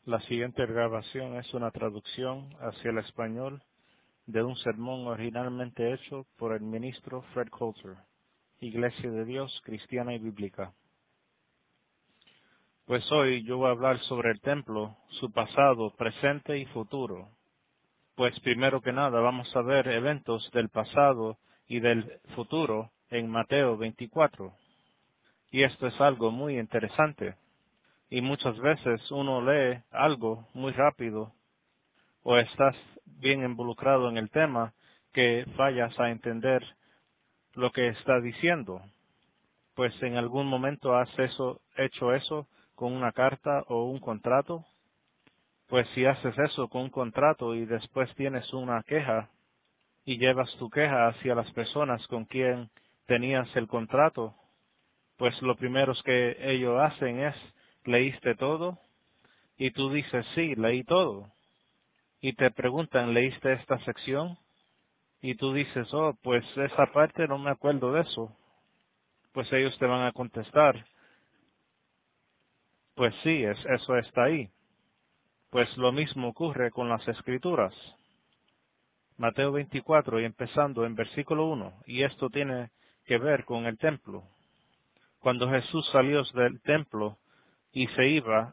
La siguiente grabación es una traducción hacia el español de un sermón originalmente hecho por el ministro Fred Coulter, Iglesia de Dios Cristiana y Bíblica. Pues hoy yo voy a hablar sobre el templo, su pasado, presente y futuro. Pues primero que nada vamos a ver eventos del pasado y del futuro en Mateo 24. Y esto es algo muy interesante. Y muchas veces uno lee algo muy rápido o estás bien involucrado en el tema que fallas a entender lo que está diciendo. Pues en algún momento has hecho eso con una carta o un contrato. Pues si haces eso con un contrato y después tienes una queja y llevas tu queja hacia las personas con quien tenías el contrato, pues lo primero que ellos hacen es, ¿leíste todo? Y tú dices, sí, leí todo. Y te preguntan, ¿leíste esta sección? Y tú dices, oh, pues esa parte no me acuerdo de eso. Pues ellos te van a contestar, pues sí, eso está ahí. Pues lo mismo ocurre con las escrituras. Mateo 24 y empezando en versículo 1, y esto tiene que ver con el templo. Cuando Jesús salió del templo y se iba,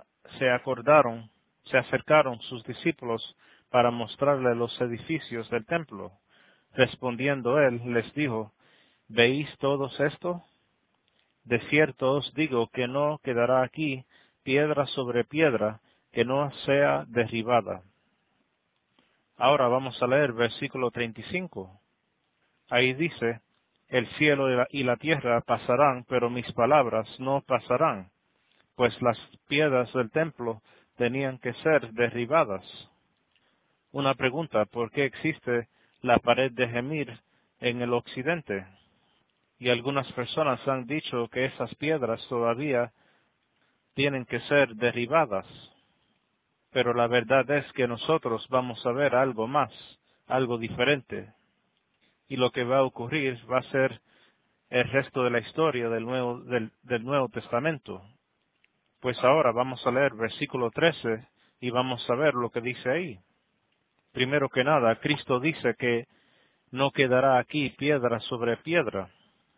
se acercaron sus discípulos para mostrarle los edificios del templo. Respondiendo él, les dijo, ¿veis todos esto? De cierto os digo que no quedará aquí piedra sobre piedra que no sea derribada. Ahora vamos a leer versículo 35. Ahí dice, el cielo y la tierra pasarán, pero mis palabras no pasarán, pues las piedras del templo tenían que ser derribadas. Una pregunta, ¿por qué existe la pared de Gemir en el occidente? Y algunas personas han dicho que esas piedras todavía tienen que ser derribadas. Pero la verdad es que nosotros vamos a ver algo más, algo diferente. Y lo que va a ocurrir va a ser el resto de la historia del Nuevo Testamento. Pues ahora vamos a leer versículo 13 y vamos a ver lo que dice ahí. Primero que nada, Cristo dice que no quedará aquí piedra sobre piedra.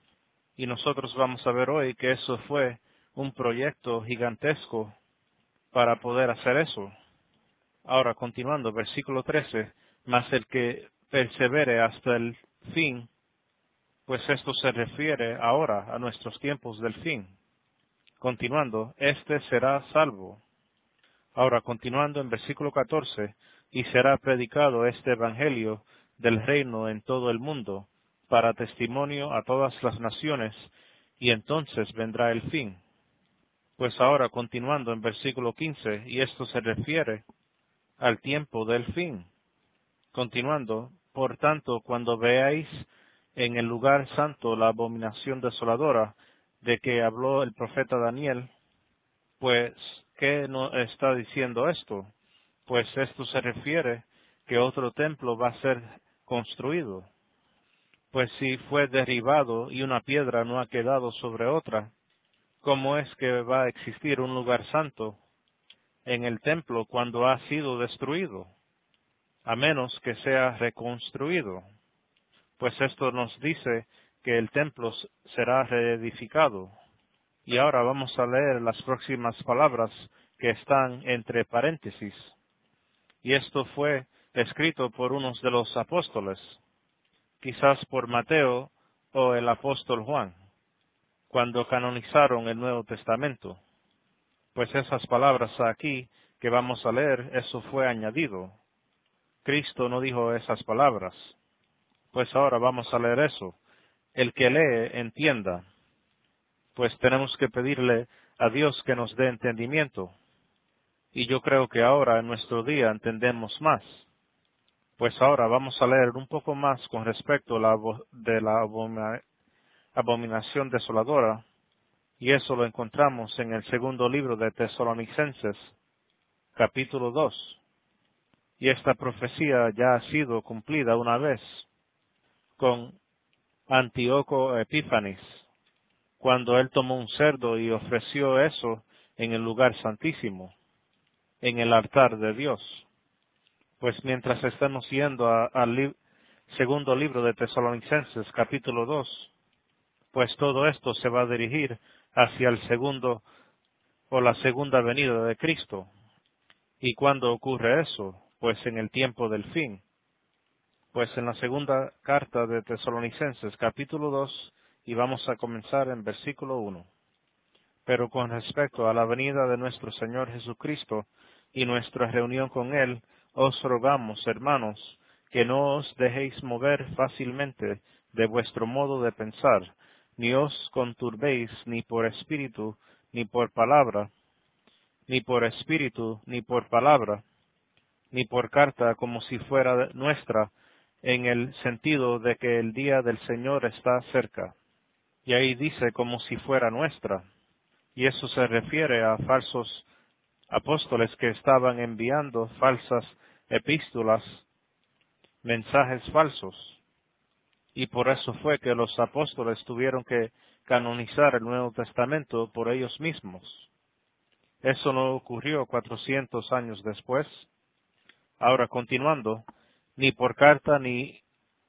Y nosotros vamos a ver hoy que eso fue un proyecto gigantesco para poder hacer eso. Ahora, continuando, versículo 13, mas el que persevere hasta el fin, pues esto se refiere ahora a nuestros tiempos del fin. Continuando, este será salvo. Ahora, continuando en versículo 14, y será predicado este evangelio del reino en todo el mundo, para testimonio a todas las naciones, y entonces vendrá el fin. Pues ahora, continuando en versículo 15, y esto se refiere al tiempo del fin. Continuando, por tanto, cuando veáis en el lugar santo la abominación desoladora de que habló el profeta Daniel, pues, ¿qué no está diciendo esto? Pues esto se refiere que otro templo va a ser construido. Pues si fue derribado y una piedra no ha quedado sobre otra, ¿cómo es que va a existir un lugar santo en el templo cuando ha sido destruido? A menos que sea reconstruido. Pues esto nos dice que el templo será reedificado. Y ahora vamos a leer las próximas palabras que están entre paréntesis. Y esto fue escrito por unos de los apóstoles, quizás por Mateo o el apóstol Juan, cuando canonizaron el Nuevo Testamento. Pues esas palabras aquí que vamos a leer, eso fue añadido. Cristo no dijo esas palabras. Pues ahora vamos a leer eso. El que lee, entienda. Pues tenemos que pedirle a Dios que nos dé entendimiento. Y yo creo que ahora en nuestro día entendemos más. Pues ahora vamos a leer un poco más con respecto a la abominación desoladora, y eso lo encontramos en el segundo libro de Tesalonicenses, capítulo 2. Y esta profecía ya ha sido cumplida una vez con Antíoco Epífanes, cuando él tomó un cerdo y ofreció eso en el lugar santísimo. en el altar de Dios. Pues mientras estamos yendo al segundo libro de Tesalonicenses, capítulo 2, pues todo esto se va a dirigir hacia el segundo o la segunda venida de Cristo. ¿Y cuándo ocurre eso? Pues en el tiempo del fin. Pues en la segunda carta de Tesalonicenses, capítulo 2, y vamos a comenzar en versículo 1. Pero con respecto a la venida de nuestro Señor Jesucristo y nuestra reunión con Él, os rogamos, hermanos, que no os dejéis mover fácilmente de vuestro modo de pensar, ni os conturbéis ni por espíritu, ni por palabra, ni por espíritu, ni por palabra, ni por carta como si fuera nuestra, en el sentido de que el día del Señor está cerca. Y ahí dice como si fuera nuestra. Y eso se refiere a falsos apóstoles que estaban enviando falsas epístolas, mensajes falsos. Y por eso fue que los apóstoles tuvieron que canonizar el Nuevo Testamento por ellos mismos. Eso no ocurrió 400 años después. Ahora, continuando, ni por carta ni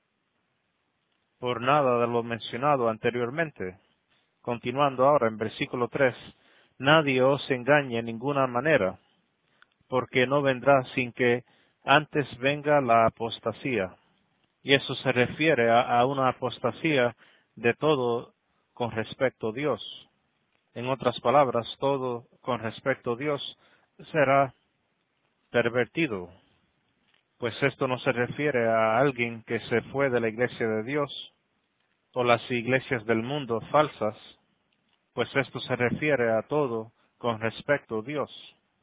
por nada de lo mencionado anteriormente. Continuando ahora en versículo 3, nadie os engañe en ninguna manera, porque no vendrá sin que antes venga la apostasía. Y eso se refiere a una apostasía de todo con respecto a Dios. En otras palabras, todo con respecto a Dios será pervertido. Pues esto no se refiere a alguien que se fue de la iglesia de Dios o las iglesias del mundo falsas, pues esto se refiere a todo con respecto a Dios.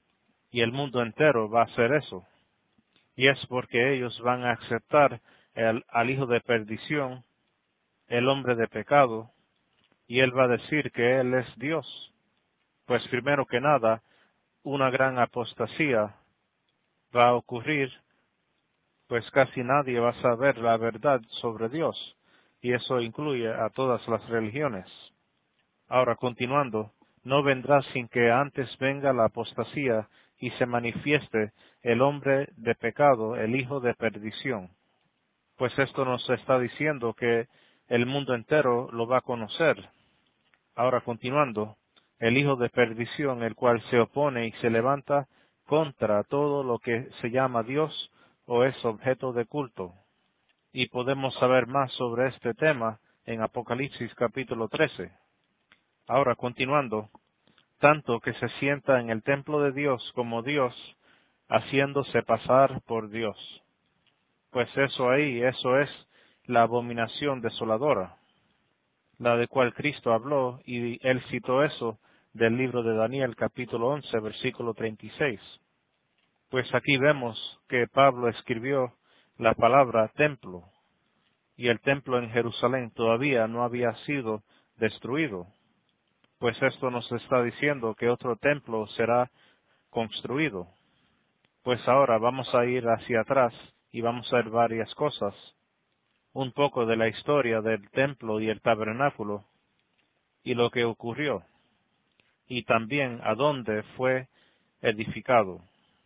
Y el mundo entero va a hacer eso. Y es porque ellos van a aceptar al hijo de perdición, el hombre de pecado, y él va a decir que él es Dios. Pues primero que nada, una gran apostasía va a ocurrir, pues casi nadie va a saber la verdad sobre Dios, y eso incluye a todas las religiones. Ahora, continuando, no vendrá sin que antes venga la apostasía y se manifieste el hombre de pecado, el hijo de perdición. Pues esto nos está diciendo que el mundo entero lo va a conocer. Ahora, continuando, el hijo de perdición, el cual se opone y se levanta contra todo lo que se llama Dios o es objeto de culto. Y podemos saber más sobre este tema en Apocalipsis capítulo 13. Ahora, continuando, tanto que se sienta en el templo de Dios como Dios, haciéndose pasar por Dios. Pues eso es la abominación desoladora, la de cual Cristo habló, y él citó eso del libro de Daniel capítulo 11, versículo 36. Pues aquí vemos que Pablo escribió la palabra templo, y el templo en Jerusalén todavía no había sido destruido. Pues esto nos está diciendo que otro templo será construido. Pues ahora vamos a ir hacia atrás y vamos a ver varias cosas. Un poco de la historia del templo y el tabernáculo y lo que ocurrió, y también a dónde fue edificado.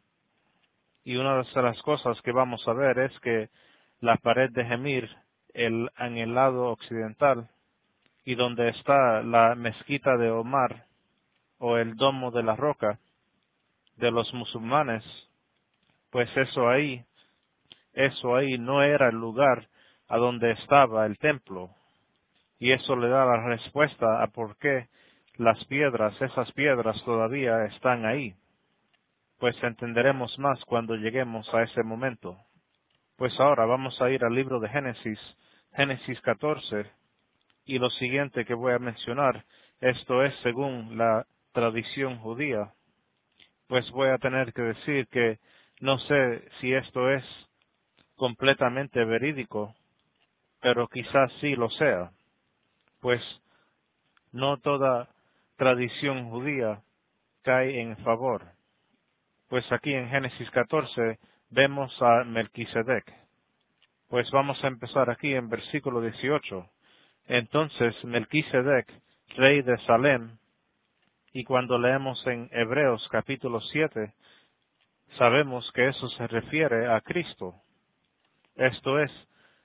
Y una de las cosas que vamos a ver es que la pared de Gemir, en el lado occidental, y donde está la mezquita de Omar, o el domo de la roca de los musulmanes, pues eso ahí no era el lugar a donde estaba el templo. Y eso le da la respuesta a por qué esas piedras todavía están ahí. Pues entenderemos más cuando lleguemos a ese momento. Pues ahora vamos a ir al libro de Génesis, Génesis 14, y lo siguiente que voy a mencionar, esto es según la tradición judía. Pues voy a tener que decir que no sé si esto es completamente verídico, pero quizás sí lo sea, pues no toda tradición judía cae en favor. Pues aquí en Génesis 14 vemos a Melquisedec. Pues vamos a empezar aquí en versículo 18. Entonces Melquisedec, rey de Salem, y cuando leemos en Hebreos capítulo 7, Sabemos que eso se refiere a Cristo. Esto es,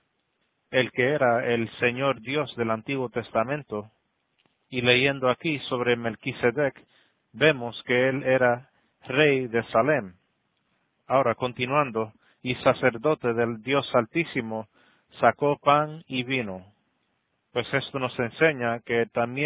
el que era el Señor Dios del Antiguo Testamento. Y leyendo aquí sobre Melquisedec, vemos que él era rey de Salem. Ahora, continuando, y sacerdote del Dios Altísimo, sacó pan y vino. Pues esto nos enseña que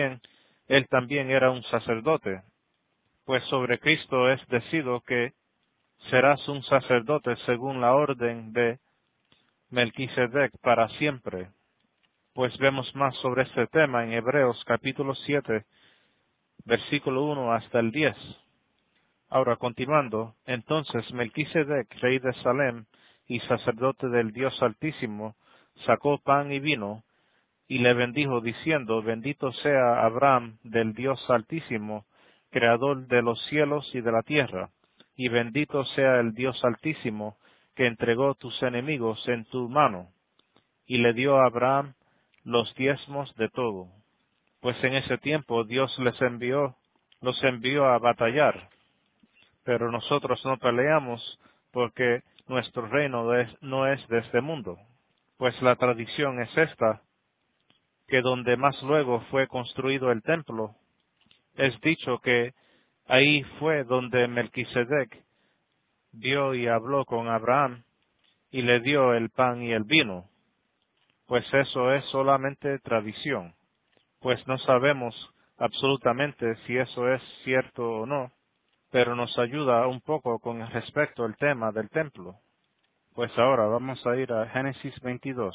él también era un sacerdote. Pues sobre Cristo es decido que serás un sacerdote según la orden de Melquisedec para siempre. Pues vemos más sobre este tema en Hebreos capítulo 7, versículo 1 hasta el 10. Ahora, continuando, entonces Melquisedec, rey de Salem y sacerdote del Dios Altísimo, sacó pan y vino, y le bendijo diciendo, bendito sea Abraham del Dios Altísimo, creador de los cielos y de la tierra, y bendito sea el Dios Altísimo, que entregó tus enemigos en tu mano, y le dio a Abraham los diezmos de todo. Pues en ese tiempo Dios los envió a batallar, pero nosotros no peleamos porque nuestro reino no es de este mundo. Pues la tradición es esta, que donde más luego fue construido el templo, es dicho que ahí fue donde Melquisedec vio y habló con Abraham y le dio el pan y el vino. Pues eso es solamente tradición, pues no sabemos absolutamente si eso es cierto o no, pero nos ayuda un poco con respecto al tema del templo. Pues ahora vamos a ir a Génesis 22,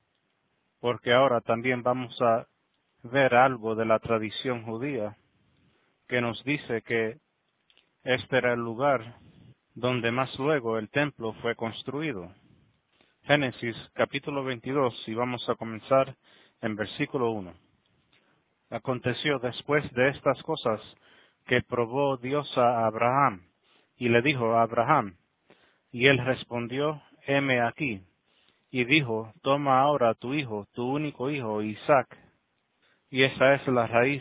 porque ahora también vamos a ver algo de la tradición judía que nos dice que este era el lugar donde más luego el templo fue construido. Génesis capítulo 22 y vamos a comenzar en versículo 1. Aconteció después de estas cosas que probó Dios a Abraham y le dijo a Abraham, y él respondió, heme aquí, y dijo, toma ahora tu hijo, tu único hijo, Isaac. Y esa es la raíz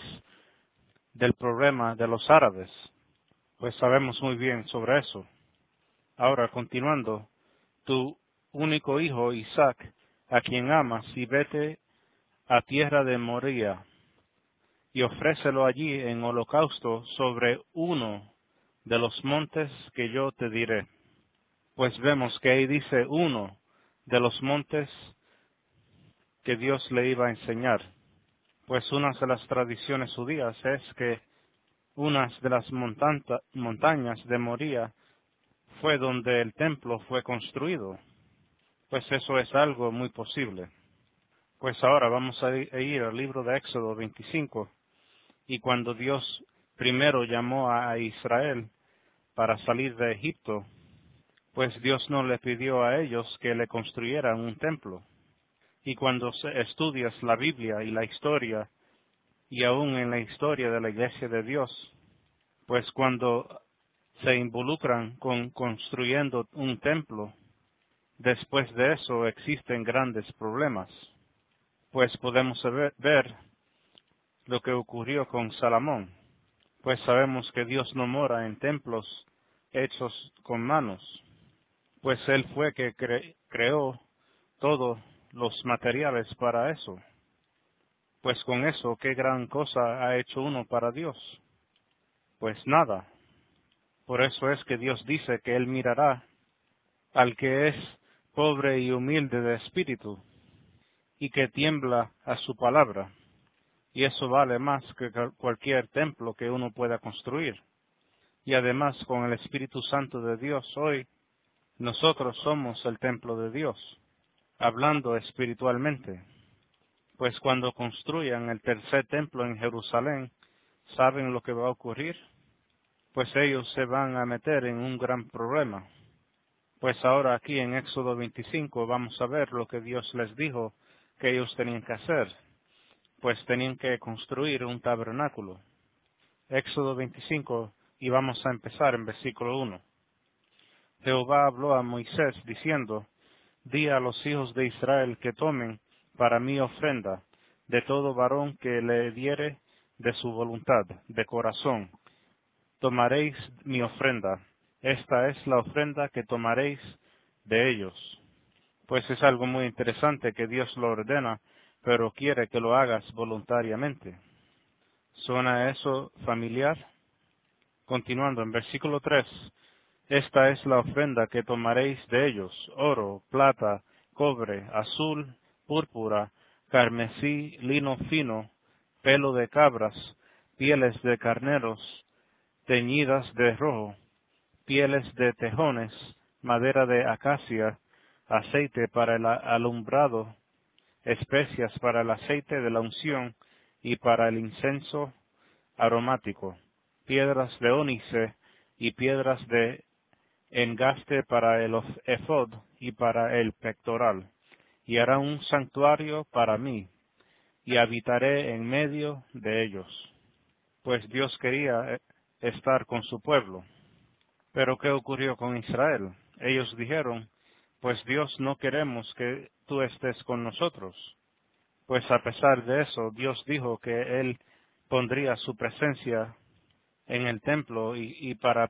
del problema de los árabes, pues sabemos muy bien sobre eso. Ahora, continuando, tu único hijo, Isaac, a quien amas, y vete a tierra de Moría, y ofrécelo allí en holocausto sobre uno de los montes que yo te diré. Pues vemos que ahí dice uno de los montes que Dios le iba a enseñar. Pues una de las tradiciones judías es que unas de las montañas de Moría fue donde el templo fue construido. Pues eso es algo muy posible. Pues ahora vamos a ir al libro de Éxodo 25, y cuando Dios primero llamó a Israel para salir de Egipto, pues Dios no le pidió a ellos que le construyeran un templo. Y cuando estudias la Biblia y la historia, y aún en la historia de la Iglesia de Dios, pues cuando se involucran con construyendo un templo, después de eso existen grandes problemas. Pues podemos ver lo que ocurrió con Salomón, pues sabemos que Dios no mora en templos hechos con manos, pues Él fue que creó todos los materiales para eso. Pues con eso, ¿qué gran cosa ha hecho uno para Dios? Pues nada. Por eso es que Dios dice que Él mirará al que es pobre y humilde de espíritu, y que tiembla a su palabra. Y eso vale más que cualquier templo que uno pueda construir. Y además, con el Espíritu Santo de Dios hoy, nosotros somos el templo de Dios, hablando espiritualmente. Pues cuando construyan el tercer templo en Jerusalén, ¿saben lo que va a ocurrir? Pues ellos se van a meter en un gran problema. Pues ahora aquí en Éxodo 25 vamos a ver lo que Dios les dijo que ellos tenían que hacer, pues tenían que construir un tabernáculo. Éxodo 25 y vamos a empezar en versículo 1. Jehová habló a Moisés diciendo, di a los hijos de Israel que tomen para mí ofrenda de todo varón que le diere de su voluntad, de corazón. Tomaréis mi ofrenda, esta es la ofrenda que tomaréis de ellos. Pues es algo muy interesante que Dios lo ordena, pero quiere que lo hagas voluntariamente. ¿Suena eso familiar? Continuando en versículo 3. Esta es la ofrenda que tomaréis de ellos: oro, plata, cobre, azul, púrpura, carmesí, lino fino, pelo de cabras, pieles de carneros, teñidas de rojo, pieles de tejones, madera de acacia, aceite para el alumbrado, especias para el aceite de la unción y para el incienso aromático, piedras de ónice y piedras de engaste para el efod y para el pectoral, y hará un santuario para mí, y habitaré en medio de ellos. Pues Dios quería estar con su pueblo. Pero ¿qué ocurrió con Israel? Ellos dijeron, pues Dios, no queremos que tú estés con nosotros. Pues a pesar de eso, Dios dijo que Él pondría su presencia en el templo y para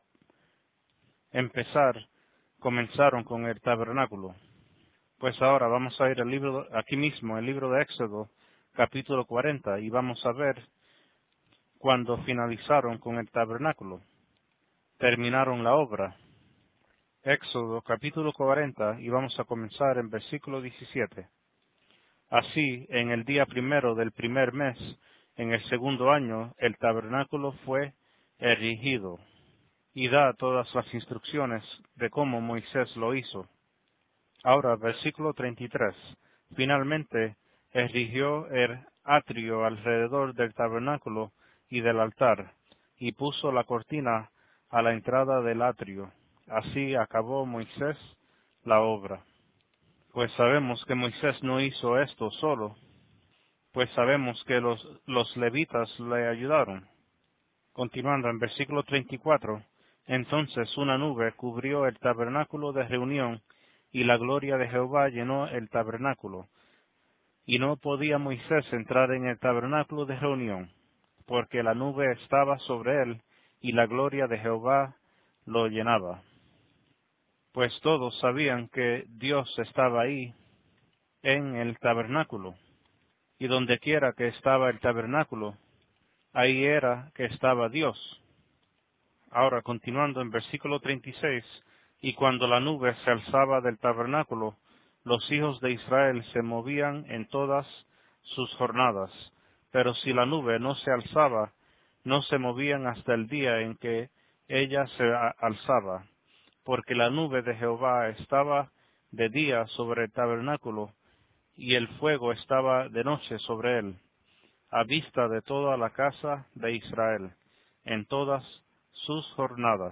empezar, comenzaron con el tabernáculo. Pues ahora vamos a ir al libro, aquí mismo, el libro de Éxodo, capítulo 40, y vamos a ver cuando finalizaron con el tabernáculo. Terminaron la obra. Éxodo capítulo 40, y vamos a comenzar en versículo 17. Así, en el día primero del primer mes, en el segundo año, el tabernáculo fue erigido, y da todas las instrucciones de cómo Moisés lo hizo. Ahora, versículo 33. Finalmente, erigió el atrio alrededor del tabernáculo y del altar, y puso la cortina a la entrada del atrio. Así acabó Moisés la obra. Pues sabemos que Moisés no hizo esto solo, pues sabemos que los levitas le ayudaron. Continuando en versículo 34, entonces una nube cubrió el tabernáculo de reunión, y la gloria de Jehová llenó el tabernáculo. Y no podía Moisés entrar en el tabernáculo de reunión, porque la nube estaba sobre él, y la gloria de Jehová lo llenaba. Pues todos sabían que Dios estaba ahí, en el tabernáculo, y donde quiera que estaba el tabernáculo, ahí era que estaba Dios. Ahora, continuando en versículo 36, y cuando la nube se alzaba del tabernáculo, los hijos de Israel se movían en todas sus jornadas, pero si la nube no se alzaba, no se movían hasta el día en que ella se alzaba, porque la nube de Jehová estaba de día sobre el tabernáculo, y el fuego estaba de noche sobre él, a vista de toda la casa de Israel, en todas sus jornadas.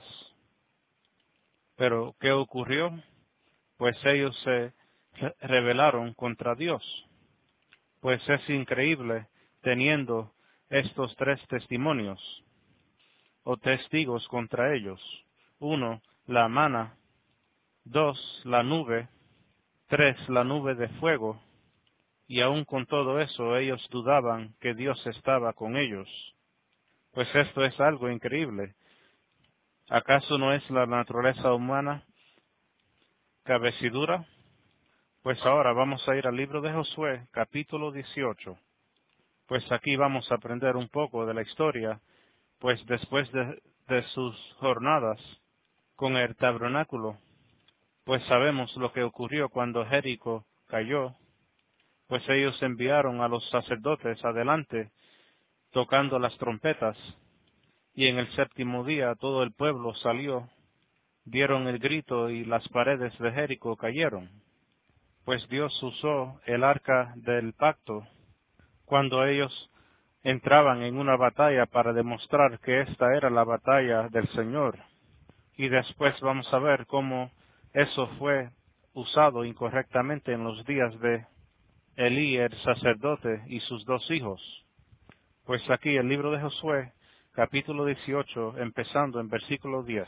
Pero, ¿qué ocurrió? Pues ellos se rebelaron contra Dios. Pues es increíble, teniendo estos tres testimonios, o testigos contra ellos. 1, la mana. 2, la nube. 3, la nube de fuego. Y aun con todo eso, ellos dudaban que Dios estaba con ellos. Pues esto es algo increíble. ¿Acaso no es la naturaleza humana cabecidura? Pues ahora vamos a ir al libro de Josué, capítulo 18. Pues aquí vamos a aprender un poco de la historia, pues después de sus jornadas con el tabernáculo, pues sabemos lo que ocurrió cuando Jericó cayó, pues ellos enviaron a los sacerdotes adelante, tocando las trompetas, y en el séptimo día todo el pueblo salió, dieron el grito y las paredes de Jericó cayeron. Pues Dios usó el arca del pacto cuando ellos entraban en una batalla para demostrar que esta era la batalla del Señor. Y después vamos a ver cómo eso fue usado incorrectamente en los días de Elí el sacerdote y sus dos hijos. Pues aquí el libro de Josué, capítulo 18, empezando en versículo 10.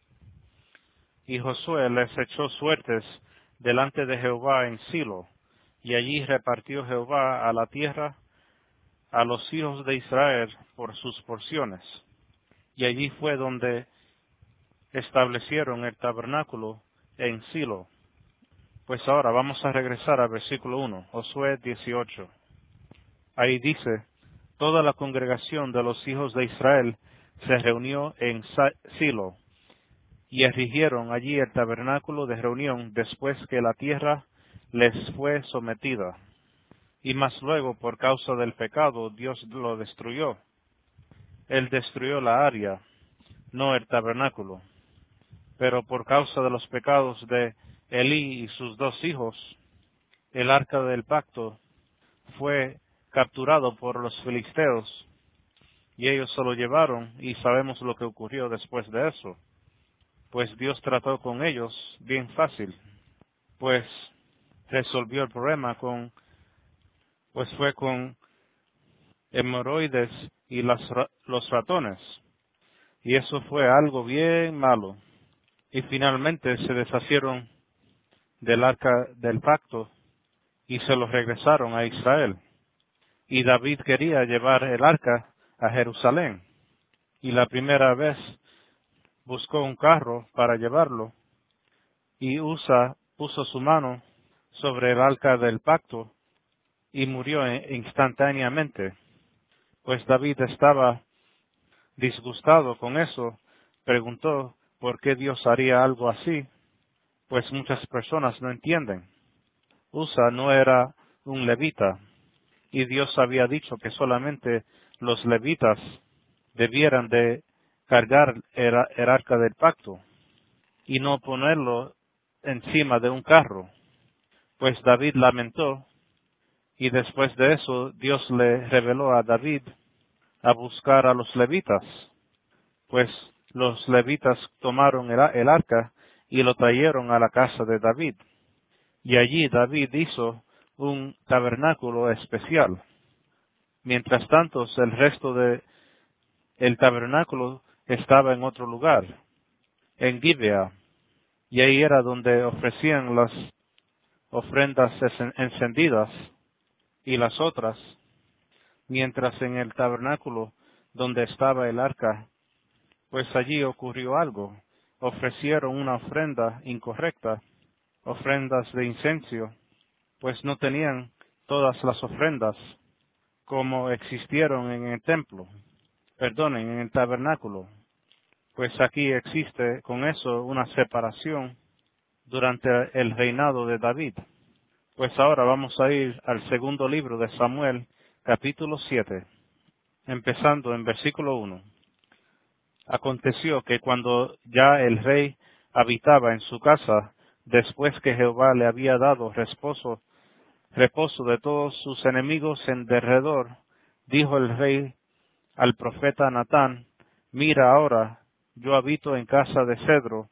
Y Josué les echó suertes delante de Jehová en Silo, y allí repartió Jehová a la tierra a los hijos de Israel por sus porciones. Y allí fue donde establecieron el tabernáculo en Silo. Pues ahora vamos a regresar al versículo 1, Josué 18. Ahí dice, toda la congregación de los hijos de Israel se reunió en Silo, y erigieron allí el tabernáculo de reunión después que la tierra les fue sometida. Y más luego, por causa del pecado, Dios lo destruyó. Él destruyó la área, no el tabernáculo. Pero por causa de los pecados de Elí y sus dos hijos, el arca del pacto fue capturado por los filisteos, y ellos se lo llevaron, y sabemos lo que ocurrió después de eso. Pues Dios trató con ellos bien fácil, pues resolvió el problema fue con hemorroides y los ratones, y eso fue algo bien malo. Y finalmente se deshicieron del arca del pacto y se lo regresaron a Israel. Y David quería llevar el arca a Jerusalén, y la primera vez buscó un carro para llevarlo, y puso su mano sobre el arca del pacto, y murió instantáneamente. Pues David estaba disgustado con eso, preguntó por qué Dios haría algo así, pues muchas personas no entienden. Usa no era un levita, y Dios había dicho que solamente los levitas debieran de cargar el arca del pacto, y no ponerlo encima de un carro. Pues David lamentó, y después de eso Dios le reveló a David a buscar a los levitas. Pues los levitas tomaron el arca y lo trajeron a la casa de David. Y allí David hizo un tabernáculo especial. Mientras tanto, el resto el tabernáculo estaba en otro lugar, en Gibea, y ahí era donde ofrecían las ofrendas encendidas y las otras, mientras en el tabernáculo donde estaba el arca, pues allí ocurrió algo. Ofrecieron una ofrenda incorrecta, ofrendas de incienso, pues no tenían todas las ofrendas como existieron en el templo, en el tabernáculo. Pues aquí existe con eso una separación durante el reinado de David. Pues ahora vamos a ir al segundo libro de Samuel, capítulo 7, empezando en versículo 1. Aconteció que cuando ya el rey habitaba en su casa, después que Jehová le había dado reposo de todos sus enemigos en derredor, dijo el rey al profeta Natán, mira ahora, yo habito en casa de cedro,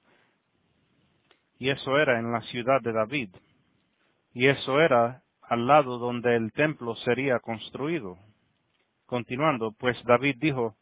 y eso era en la ciudad de David, y eso era al lado donde el templo sería construido. Continuando, pues David dijo,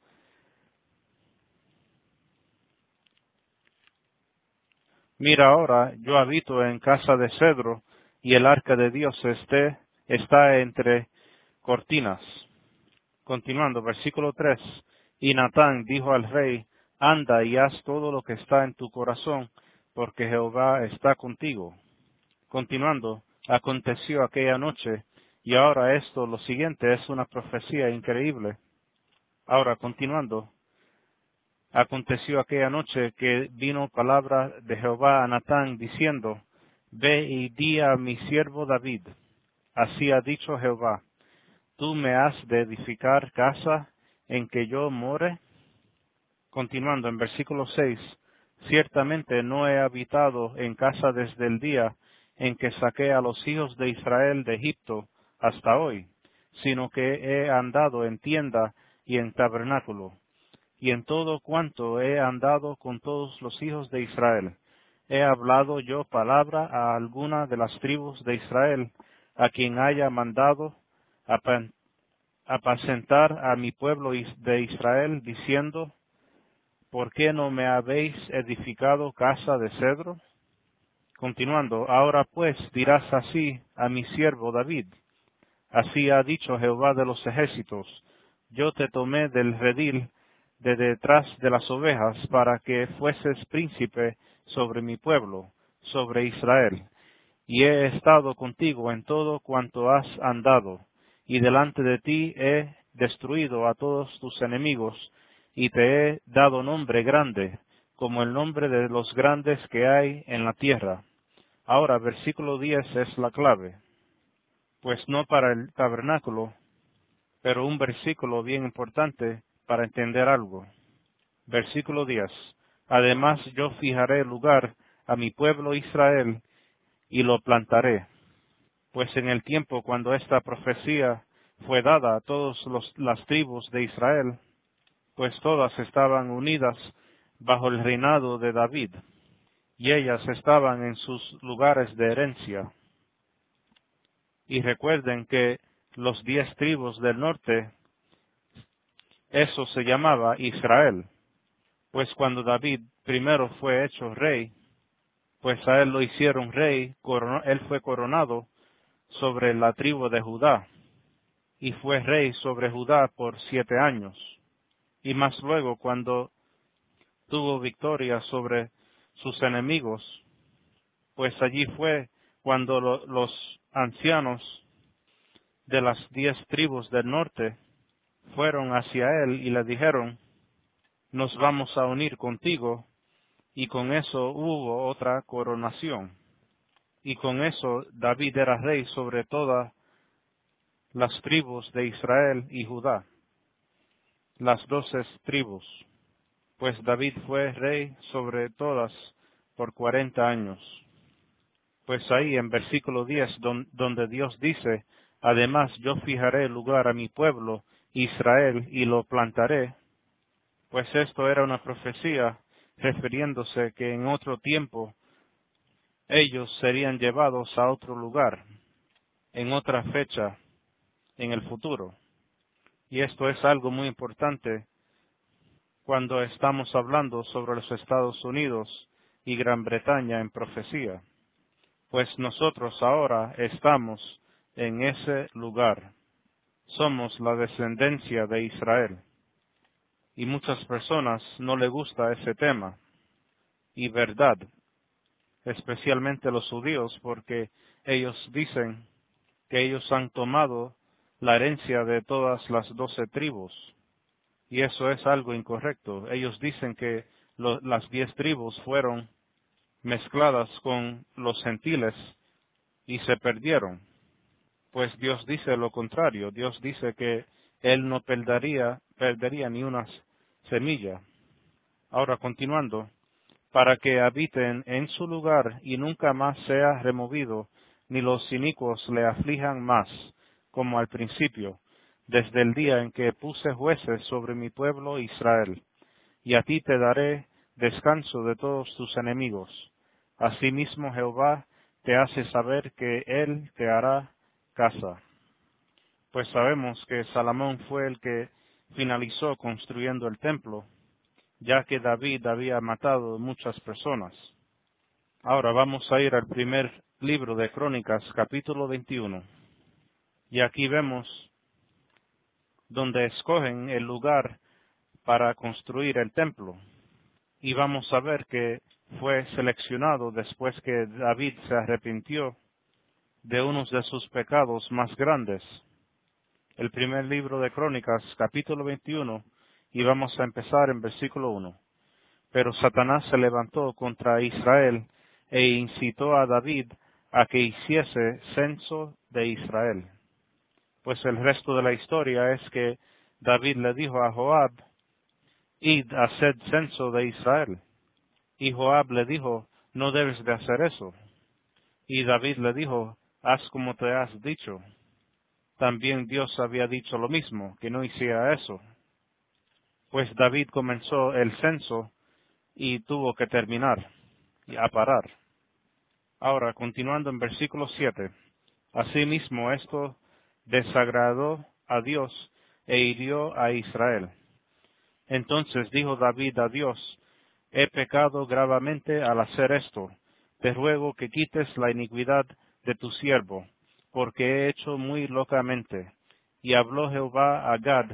mira ahora, yo habito en casa de cedro, y el arca de Dios está entre cortinas. Continuando, versículo 3. Y Natán dijo al rey, anda y haz todo lo que está en tu corazón, porque Jehová está contigo. Continuando, aconteció aquella noche, y ahora lo siguiente es una profecía increíble. Ahora, continuando, aconteció aquella noche que vino palabra de Jehová a Natán diciendo, ve y di a mi siervo David, así ha dicho Jehová, ¿tú me has de edificar casa en que yo more? Continuando en versículo 6, ciertamente no he habitado en casa desde el día en que saqué a los hijos de Israel de Egipto hasta hoy, sino que he andado en tienda y en tabernáculo, y en todo cuanto he andado con todos los hijos de Israel. He hablado yo palabra a alguna de las tribus de Israel, a quien haya mandado apacentar a mi pueblo de Israel, diciendo, ¿por qué no me habéis edificado casa de cedro? Continuando, ahora pues dirás así a mi siervo David, así ha dicho Jehová de los ejércitos, yo te tomé del redil de detrás de las ovejas, para que fueses príncipe sobre mi pueblo, sobre Israel. Y he estado contigo en todo cuanto has andado, y delante de ti he destruido a todos tus enemigos, y te he dado nombre grande, como el nombre de los grandes que hay en la tierra. Ahora, versículo 10 es la clave, pues no para el tabernáculo, pero un versículo bien importante para entender algo. Versículo 10. Además yo fijaré lugar a mi pueblo Israel y lo plantaré. Pues en el tiempo cuando esta profecía fue dada a todas las tribus de Israel, pues todas estaban unidas bajo el reinado de David, y ellas estaban en sus lugares de herencia. Y recuerden que los 10 tribus del norte, eso se llamaba Israel, pues cuando David primero fue hecho rey, pues a él lo hicieron rey, él fue coronado sobre la tribu de Judá, y fue rey sobre Judá por 7 años. Y más luego, cuando tuvo victoria sobre sus enemigos, pues allí fue cuando los ancianos de las 10 tribus del norte fueron hacia él y le dijeron, nos vamos a unir contigo, y con eso hubo otra coronación. Y con eso David era rey sobre todas las tribus de Israel y Judá, las 12 tribus, pues David fue rey sobre todas por 40 años. Pues ahí en versículo 10, donde Dios dice, además yo fijaré lugar a mi pueblo Israel y lo plantaré, pues esto era una profecía refiriéndose que en otro tiempo ellos serían llevados a otro lugar, en otra fecha, en el futuro. Y esto es algo muy importante cuando estamos hablando sobre los Estados Unidos y Gran Bretaña en profecía, pues nosotros ahora estamos en ese lugar. Somos la descendencia de Israel. Y muchas personas no les gusta ese tema. Y verdad, especialmente los judíos, porque ellos dicen que ellos han tomado la herencia de todas las 12 tribus. Y eso es algo incorrecto. Ellos dicen que las 10 tribus fueron mezcladas con los gentiles y se perdieron. Pues Dios dice lo contrario. Dios dice que Él no perdería ni una semilla. Ahora, continuando, para que habiten en su lugar y nunca más sea removido, ni los inicuos le aflijan más, como al principio, desde el día en que puse jueces sobre mi pueblo Israel. Y a ti te daré descanso de todos tus enemigos. Asimismo Jehová te hace saber que Él te hará casa. Pues sabemos que Salomón fue el que finalizó construyendo el templo, ya que David había matado muchas personas. Ahora vamos a ir al primer libro de Crónicas, capítulo 21. Y aquí vemos donde escogen el lugar para construir el templo. Y vamos a ver que fue seleccionado después que David se arrepintió de unos de sus pecados más grandes. El primer libro de Crónicas, capítulo 21, y vamos a empezar en versículo 1. Pero Satanás se levantó contra Israel e incitó a David a que hiciese censo de Israel. Pues el resto de la historia es que David le dijo a Joab, id, haced censo de Israel. Y Joab le dijo, no debes de hacer eso. Y David le dijo, haz como te has dicho. También Dios había dicho lo mismo, que no hiciera eso. Pues David comenzó el censo y tuvo que terminar y a parar. Ahora, continuando en versículo 7. Asimismo esto desagradó a Dios e hirió a Israel. Entonces dijo David a Dios, he pecado gravemente al hacer esto. Te ruego que quites la iniquidad de tu siervo, porque he hecho muy locamente. Y habló Jehová a Gad,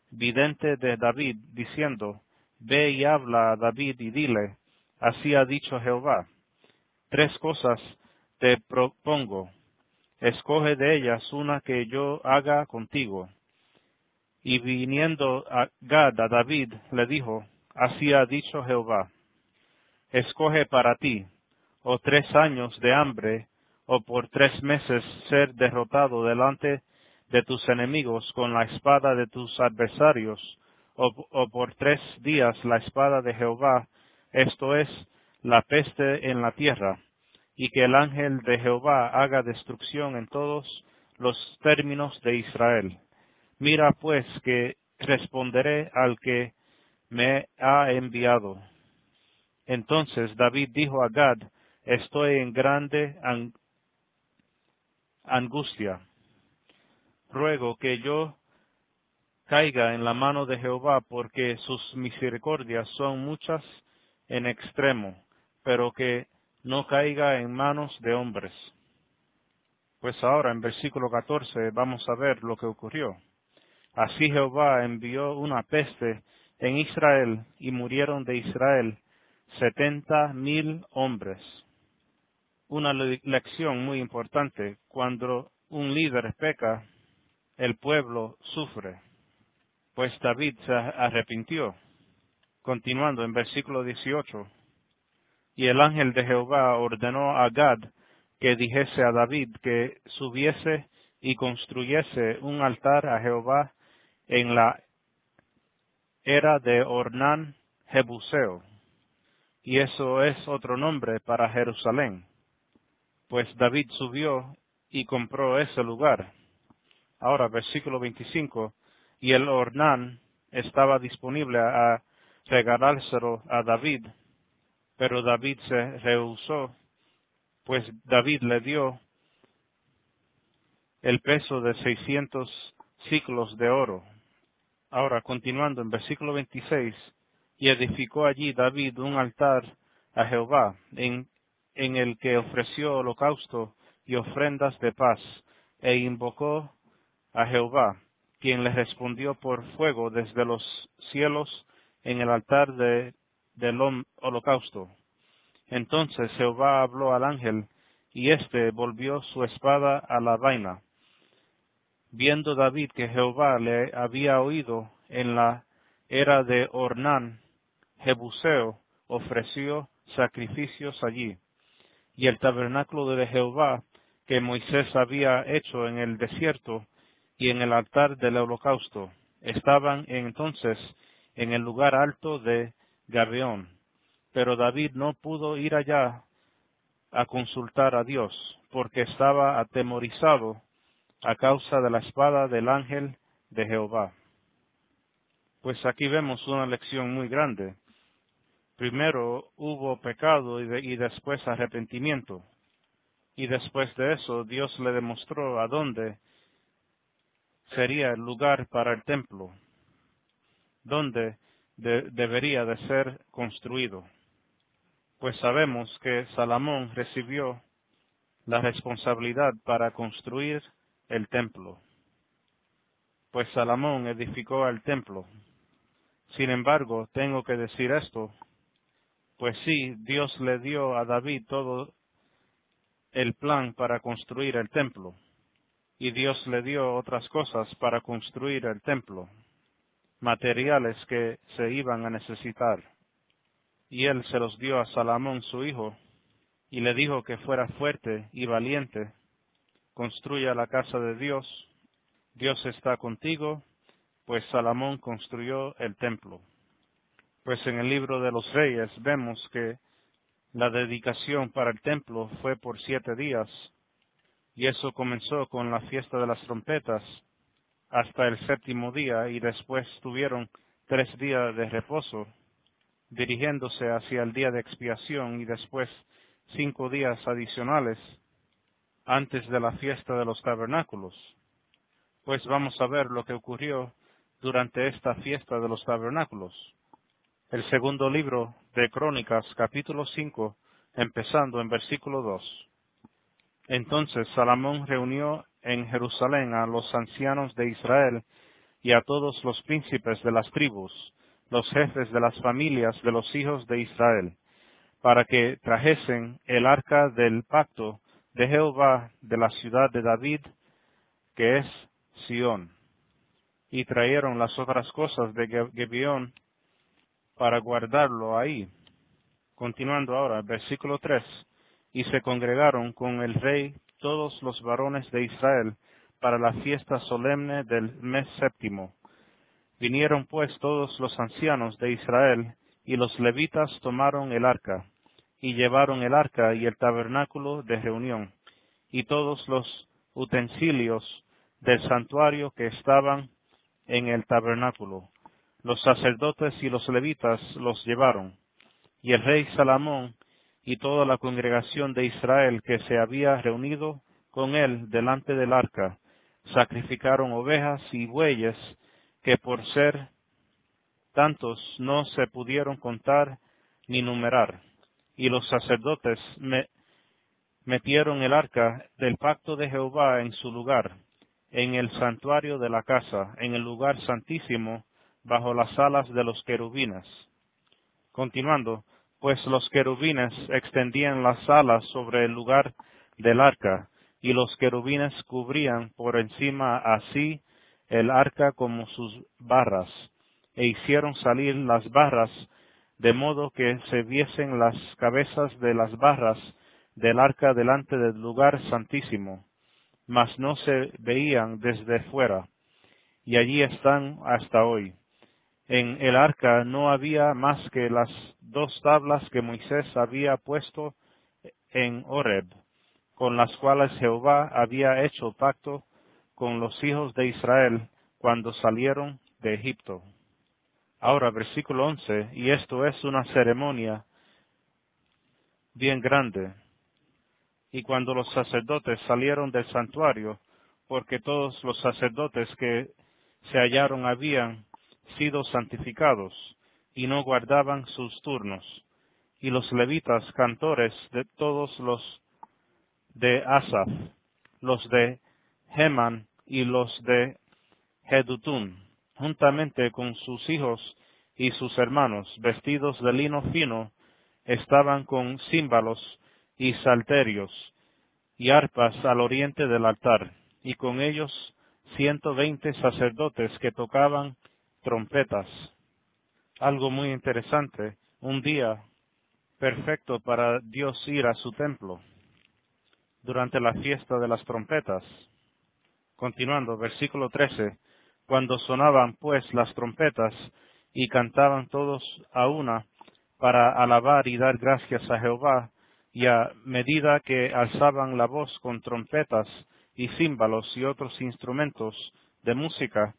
vidente de David, diciendo, Ve y habla a David y dile, así ha dicho Jehová, 3 cosas te propongo, escoge de ellas una que yo haga contigo. Y viniendo a Gad a David, le dijo, así ha dicho Jehová, escoge para ti, o 3 años de hambre, o por 3 meses ser derrotado delante de tus enemigos con la espada de tus adversarios, o por 3 días la espada de Jehová, esto es, la peste en la tierra, y que el ángel de Jehová haga destrucción en todos los términos de Israel. Mira pues que responderé al que me ha enviado. Entonces David dijo a Gad, estoy en grande angustia. Ruego que yo caiga en la mano de Jehová, porque sus misericordias son muchas en extremo, pero que no caiga en manos de hombres. Pues ahora en versículo 14 vamos a ver lo que ocurrió. Así Jehová envió una peste en Israel, y murieron de Israel 70,000 hombres. Una lección muy importante: cuando un líder peca, el pueblo sufre. Pues David se arrepintió. Continuando en versículo 18. Y el ángel de Jehová ordenó a Gad que dijese a David que subiese y construyese un altar a Jehová en la era de Ornán Jebuseo. Y eso es otro nombre para Jerusalén. Pues David subió y compró ese lugar. Ahora, versículo 25. Y el Ornán estaba disponible a regalárselo a David, pero David se rehusó, pues David le dio el peso de 600 siclos de oro. Ahora, continuando en versículo 26, y edificó allí David un altar a Jehová, en el que ofreció holocausto y ofrendas de paz, e invocó a Jehová, quien le respondió por fuego desde los cielos en el altar del holocausto. Entonces Jehová habló al ángel, y éste volvió su espada a la vaina. Viendo David que Jehová le había oído en la era de Ornán, Jebuseo, ofreció sacrificios allí. Y el tabernáculo de Jehová que Moisés había hecho en el desierto y en el altar del holocausto estaban entonces en el lugar alto de Gabeón. Pero David no pudo ir allá a consultar a Dios, porque estaba atemorizado a causa de la espada del ángel de Jehová. Pues aquí vemos una lección muy grande. Primero hubo pecado y después arrepentimiento. Y después de eso Dios le demostró a dónde sería el lugar para el templo, dónde debería de ser construido. Pues sabemos que Salomón recibió la responsabilidad para construir el templo. Pues Salomón edificó el templo. Sin embargo, tengo que decir esto, pues sí, Dios le dio a David todo el plan para construir el templo, y Dios le dio otras cosas para construir el templo, materiales que se iban a necesitar. Y él se los dio a Salomón su hijo, y le dijo que fuera fuerte y valiente, construya la casa de Dios, Dios está contigo. Pues Salomón construyó el templo. Pues en el libro de los Reyes vemos que la dedicación para el templo fue por 7 días, y eso comenzó con la fiesta de las trompetas hasta el 7º día, y después tuvieron 3 días de reposo, dirigiéndose hacia el día de expiación, y después 5 días adicionales antes de la fiesta de los tabernáculos. Pues vamos a ver lo que ocurrió durante esta fiesta de los tabernáculos. El segundo libro de Crónicas, capítulo 5, empezando en versículo 2. Entonces Salomón reunió en Jerusalén a los ancianos de Israel y a todos los príncipes de las tribus, los jefes de las familias de los hijos de Israel, para que trajesen el arca del pacto de Jehová de la ciudad de David, que es Sión. Y trajeron las otras cosas de Gibeón para guardarlo ahí. Continuando ahora, versículo 3. Y se congregaron con el rey todos los varones de Israel para la fiesta solemne del mes séptimo. Vinieron pues todos los ancianos de Israel, y los levitas tomaron el arca, y llevaron el arca y el tabernáculo de reunión, y todos los utensilios del santuario que estaban en el tabernáculo. Los sacerdotes y los levitas los llevaron, y el rey Salomón y toda la congregación de Israel que se había reunido con él delante del arca, sacrificaron ovejas y bueyes que por ser tantos no se pudieron contar ni numerar. Y los sacerdotes metieron el arca del pacto de Jehová en su lugar, en el santuario de la casa, en el lugar santísimo, bajo las alas de los querubines. Continuando, pues los querubines extendían las alas sobre el lugar del arca, y los querubines cubrían por encima así el arca como sus barras, e hicieron salir las barras, de modo que se viesen las cabezas de las barras del arca delante del lugar santísimo, mas no se veían desde fuera, y allí están hasta hoy. En el arca no había más que las 2 tablas que Moisés había puesto en Horeb, con las cuales Jehová había hecho pacto con los hijos de Israel cuando salieron de Egipto. Ahora, versículo 11, y esto es una ceremonia bien grande. Y cuando los sacerdotes salieron del santuario, porque todos los sacerdotes que se hallaron habían sido santificados, y no guardaban sus turnos, y los levitas cantores de todos los de Asaf, los de Heman y los de Jedutún, juntamente con sus hijos y sus hermanos, vestidos de lino fino, estaban con címbalos y salterios y arpas al oriente del altar, y con ellos 120 sacerdotes que tocaban trompetas. Algo muy interesante, un día perfecto para Dios ir a su templo, durante la fiesta de las trompetas. Continuando, versículo 13, cuando sonaban pues las trompetas, y cantaban todos a una, para alabar y dar gracias a Jehová, y a medida que alzaban la voz con trompetas y címbalos y otros instrumentos de música,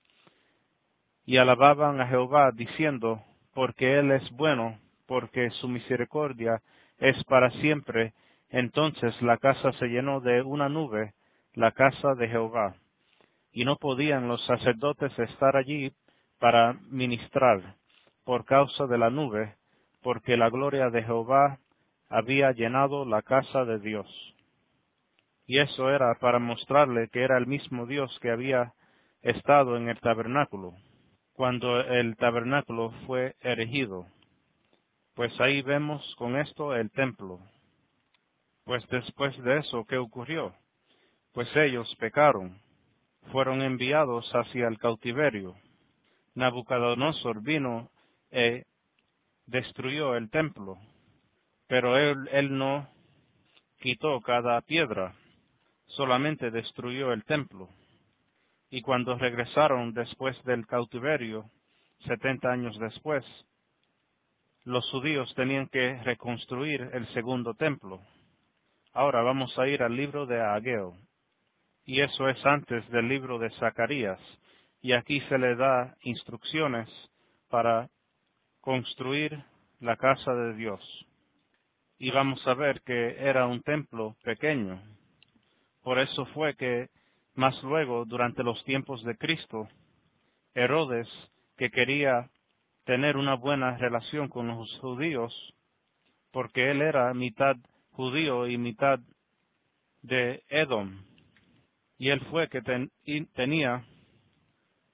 y alababan a Jehová diciendo, porque Él es bueno, porque su misericordia es para siempre, entonces la casa se llenó de una nube, la casa de Jehová, y no podían los sacerdotes estar allí para ministrar por causa de la nube, porque la gloria de Jehová había llenado la casa de Dios. Y eso era para mostrarle que era el mismo Dios que había estado en el tabernáculo, cuando el tabernáculo fue erigido. Pues ahí vemos con esto el templo. Pues después de eso, ¿qué ocurrió? Pues ellos pecaron, fueron enviados hacia el cautiverio. Nabucodonosor vino e destruyó el templo, pero él no quitó cada piedra, solamente destruyó el templo. Y cuando regresaron después del cautiverio, 70 años después, los judíos tenían que reconstruir el segundo templo. Ahora vamos a ir al libro de Ageo, y eso es antes del libro de Zacarías, y aquí se le da instrucciones para construir la casa de Dios. Y vamos a ver que era un templo pequeño. Por eso fue que más luego, durante los tiempos de Cristo, Herodes, que quería tener una buena relación con los judíos, porque él era mitad judío y mitad de Edom, y él fue que tenía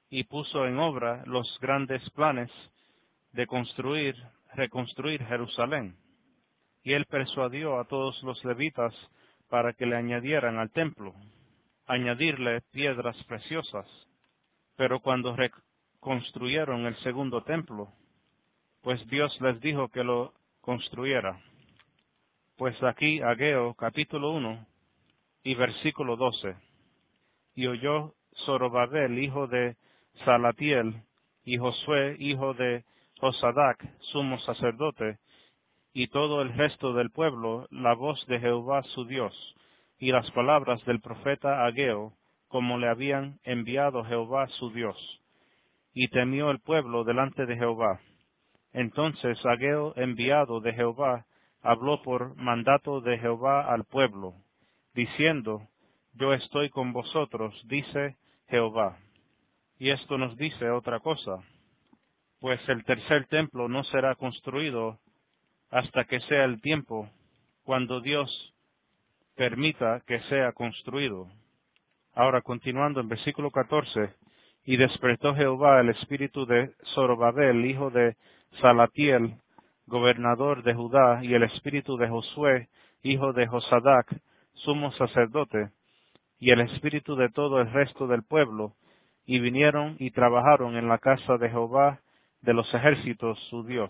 y puso en obra los grandes planes de reconstruir Jerusalén. Y él persuadió a todos los levitas para que le añadieran al templo, añadirle piedras preciosas. Pero cuando reconstruyeron el segundo templo, pues Dios les dijo que lo construyera. Pues aquí Ageo capítulo 1 y versículo 12. Y oyó Zorobabel, hijo de Salatiel, y Josué, hijo de Josadac, sumo sacerdote, y todo el resto del pueblo, la voz de Jehová su Dios, y las palabras del profeta Ageo, como le habían enviado Jehová su Dios. Y temió el pueblo delante de Jehová. Entonces Ageo, enviado de Jehová, habló por mandato de Jehová al pueblo, diciendo, Yo estoy con vosotros, dice Jehová. Y esto nos dice otra cosa, pues el tercer templo no será construido hasta que sea el tiempo cuando Dios permita que sea construido. Ahora, continuando en versículo 14, y despertó Jehová el espíritu de Zorobabel, hijo de Salatiel, gobernador de Judá, y el espíritu de Josué, hijo de Josadac, sumo sacerdote, y el espíritu de todo el resto del pueblo, y vinieron y trabajaron en la casa de Jehová de los ejércitos su Dios.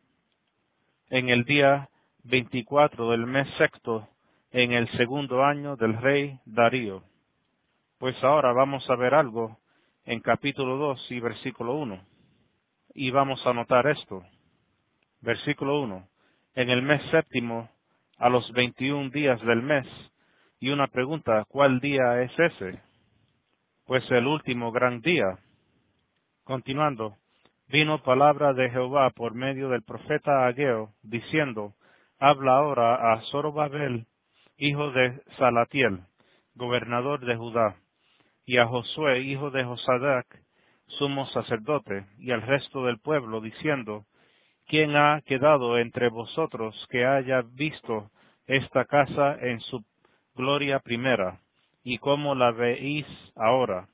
En el día 24 del mes sexto, en el segundo año del rey Darío. Pues ahora vamos a ver algo en capítulo 2 y versículo 1. Y vamos a notar esto. Versículo 1. En el mes séptimo, a los 21 días del mes, y una pregunta, ¿cuál día es ese? Pues el último gran día. Continuando, vino palabra de Jehová por medio del profeta Ageo, diciendo, habla ahora a Zorobabel, hijo de Salatiel, gobernador de Judá, y a Josué, hijo de Josadac, sumo sacerdote, y al resto del pueblo, diciendo, ¿quién ha quedado entre vosotros que haya visto esta casa en su gloria primera, y cómo la veis ahora?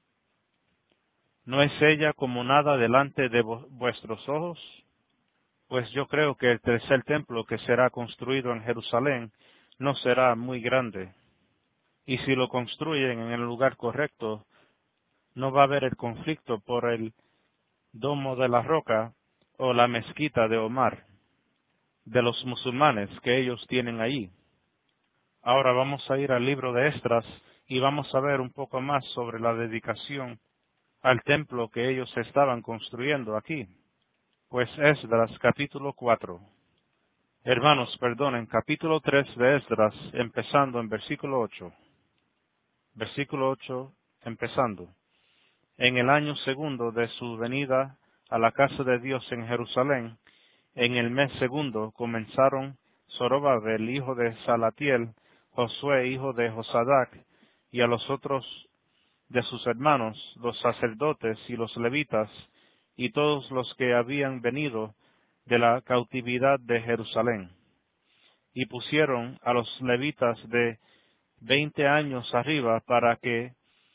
¿No es ella como nada delante de vuestros ojos? Pues yo creo que el tercer templo que será construido en Jerusalén no será muy grande, y si lo construyen en el lugar correcto, no va a haber el conflicto por el domo de la roca o la mezquita de Omar, de los musulmanes que ellos tienen allí. Ahora vamos a ir al libro de Esdras y vamos a ver un poco más sobre la dedicación al templo que ellos estaban construyendo aquí. Pues Esdras capítulo 4. Hermanos, perdonen, capítulo 3 de Esdras, empezando en versículo 8. Versículo 8, empezando. En el año segundo de su venida a la casa de Dios en Jerusalén, en el mes segundo comenzaron Zorobabel, hijo de Salatiel, Josué, hijo de Josadac, y a los otros de sus hermanos, los sacerdotes y los levitas, y todos los que habían venido de la cautividad de Jerusalén. Y pusieron a los levitas de 20 años arriba para que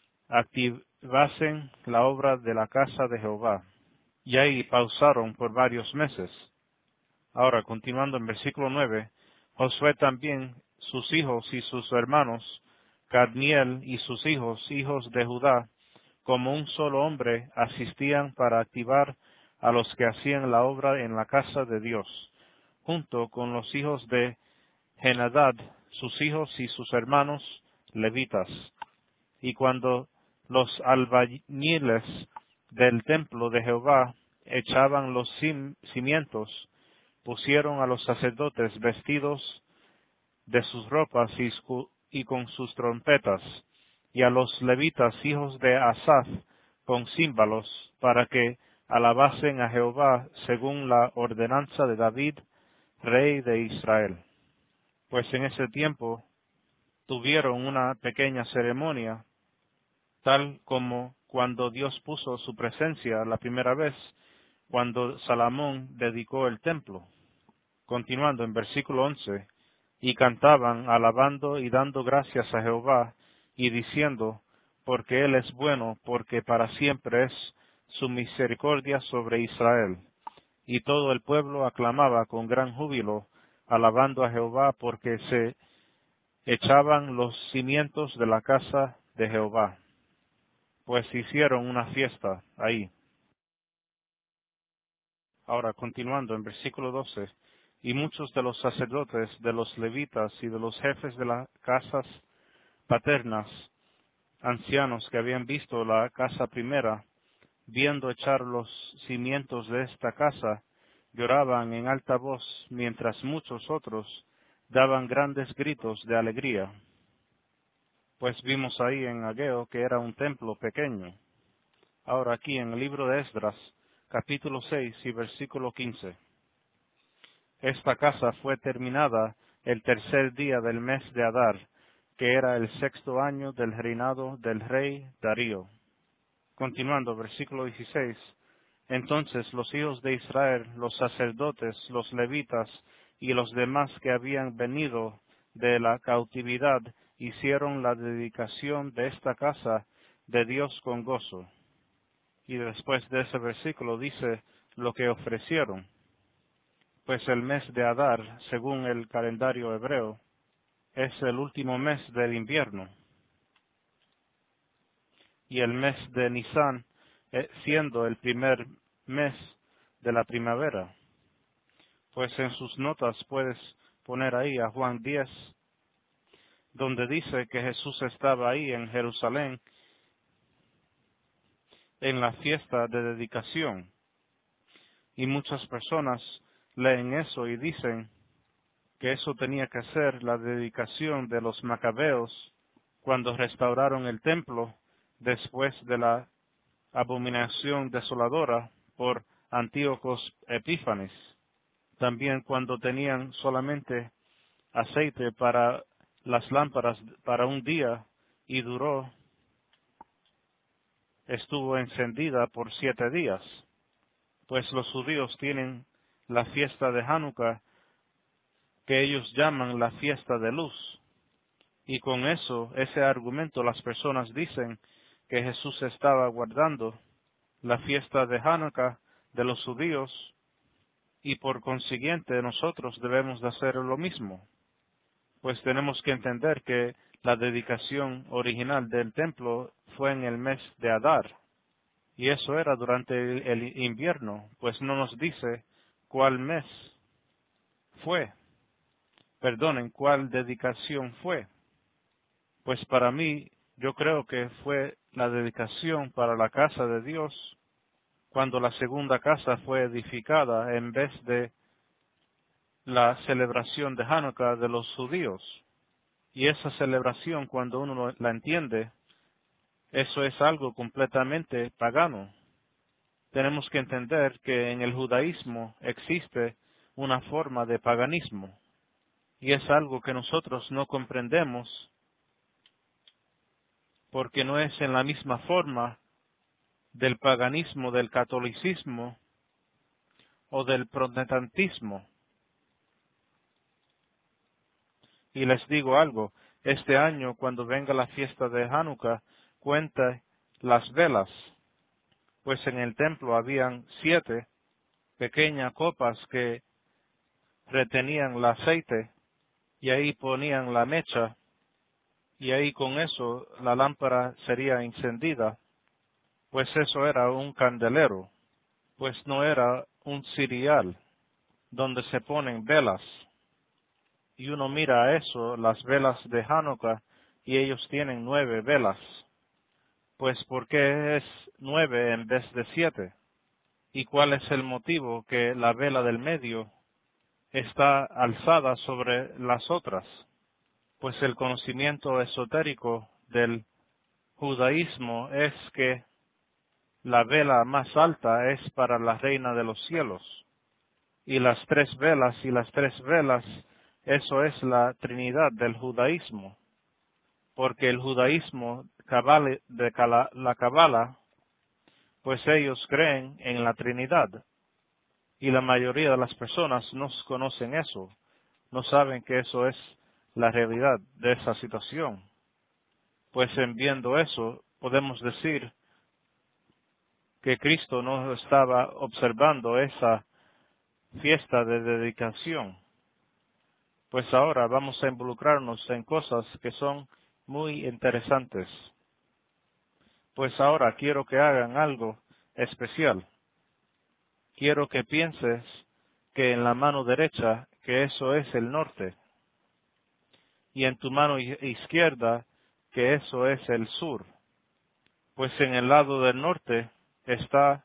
activasen la obra de la casa de Jehová. Y ahí pausaron por varios meses. Ahora, continuando en versículo 9, Josué también, sus hijos y sus hermanos, Cadmiel y sus hijos, hijos de Judá, como un solo hombre, asistían para activar a los que hacían la obra en la casa de Dios, junto con los hijos de Henadad, sus hijos y sus hermanos, levitas. Y cuando los albañiles del templo de Jehová echaban los cimientos, pusieron a los sacerdotes vestidos de sus ropas y con sus trompetas, y a los levitas hijos de Asaf con címbalos, para que alabasen a Jehová según la ordenanza de David, rey de Israel. Pues en ese tiempo tuvieron una pequeña ceremonia, tal como cuando Dios puso su presencia la primera vez, cuando Salomón dedicó el templo. Continuando en versículo 11, y cantaban, alabando y dando gracias a Jehová, y diciendo, porque Él es bueno, porque para siempre es su misericordia sobre Israel. Y todo el pueblo aclamaba con gran júbilo, alabando a Jehová, porque se echaban los cimientos de la casa de Jehová, pues hicieron una fiesta ahí. Ahora, continuando en versículo 12, y muchos de los sacerdotes, de los levitas y de los jefes de las casas paternas, ancianos que habían visto la casa primera, viendo echar los cimientos de esta casa, lloraban en alta voz, mientras muchos otros daban grandes gritos de alegría. Pues vimos ahí en Ageo que era un templo pequeño. Ahora aquí en el libro de Esdras, capítulo 6 y versículo 15. Esta casa fue terminada el tercer día del mes de Adar, que era el 6º año del reinado del rey Darío. Continuando, versículo 16. Entonces los hijos de Israel, los sacerdotes, los levitas y los demás que habían venido de la cautividad, hicieron la dedicación de esta casa de Dios con gozo. Y después de ese versículo dice lo que ofrecieron. Pues el mes de Adar, según el calendario hebreo, es el último mes del invierno. Y el mes de Nisan siendo el primer mes de la primavera. Pues en sus notas puedes poner ahí a Juan 10, donde dice que Jesús estaba ahí en Jerusalén en la fiesta de dedicación. Y muchas personas leen eso y dicen que eso tenía que ser la dedicación de los macabeos cuando restauraron el templo después de la abominación desoladora por Antíoco Epífanes. También cuando tenían solamente aceite para las lámparas para un día y estuvo encendida por 7 días. Pues los judíos tienen la fiesta de Hanukkah, que ellos llaman la fiesta de luz. Y con ese argumento, las personas dicen que Jesús estaba guardando la fiesta de Hanukkah de los judíos, y por consiguiente nosotros debemos de hacer lo mismo. Pues tenemos que entender que la dedicación original del templo fue en el mes de Adar, y eso era durante el invierno, pues no nos dice cuál mes fue, perdonen, cuál dedicación fue. Pues para mí, yo creo que fue la dedicación para la casa de Dios, cuando la segunda casa fue edificada en vez de la celebración de Hanukkah de los judíos. Y esa celebración, cuando uno la entiende, eso es algo completamente pagano. Tenemos que entender que en el judaísmo existe una forma de paganismo, y es algo que nosotros no comprendemos porque no es en la misma forma del paganismo, del catolicismo o del protestantismo. Y les digo algo, este año cuando venga la fiesta de Hanukkah, cuente las velas, pues en el templo habían 7 pequeñas copas que retenían el aceite, y ahí ponían la mecha, y ahí con eso la lámpara sería encendida, pues eso era un candelero, pues no era un cirial donde se ponen velas. Y uno mira a eso, las velas de Hanukkah, y ellos tienen 9 velas. Pues ¿por qué es 9 en vez de 7? ¿Y cuál es el motivo que la vela del medio está alzada sobre las otras? Pues el conocimiento esotérico del judaísmo es que la vela más alta es para la reina de los cielos, y las 3 velas y las 3 velas, eso es la Trinidad del judaísmo, porque el judaísmo la Cabala, pues ellos creen en la Trinidad, y la mayoría de las personas no conocen eso, no saben que eso es la realidad de esa situación. Pues en viendo eso, podemos decir que Cristo no estaba observando esa fiesta de dedicación. Pues ahora vamos a involucrarnos en cosas que son muy interesantes. Pues ahora quiero que hagan algo especial. Quiero que pienses que en la mano derecha, que eso es el norte, y en tu mano izquierda, que eso es el sur. Pues en el lado del norte está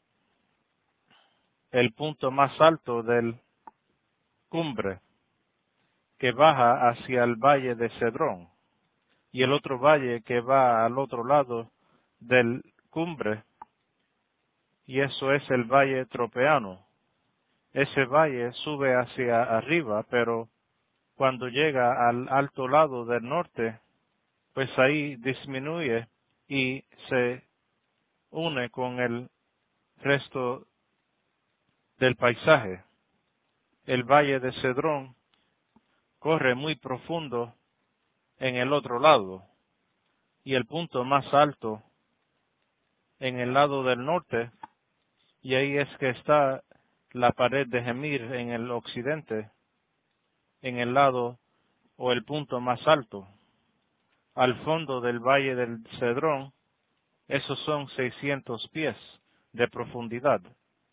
el punto más alto del cumbre, que baja hacia el valle de Cedrón, y el otro valle que va al otro lado del cumbre, y eso es el valle tropeano. Ese valle sube hacia arriba, pero cuando llega al alto lado del norte, pues ahí disminuye y se une con el resto del paisaje. El valle de Cedrón corre muy profundo en el otro lado, y el punto más alto en el lado del norte, y ahí es que está la pared de Gemir en el occidente, en el lado o el punto más alto. Al fondo del valle del Cedrón, esos son 600 pies de profundidad,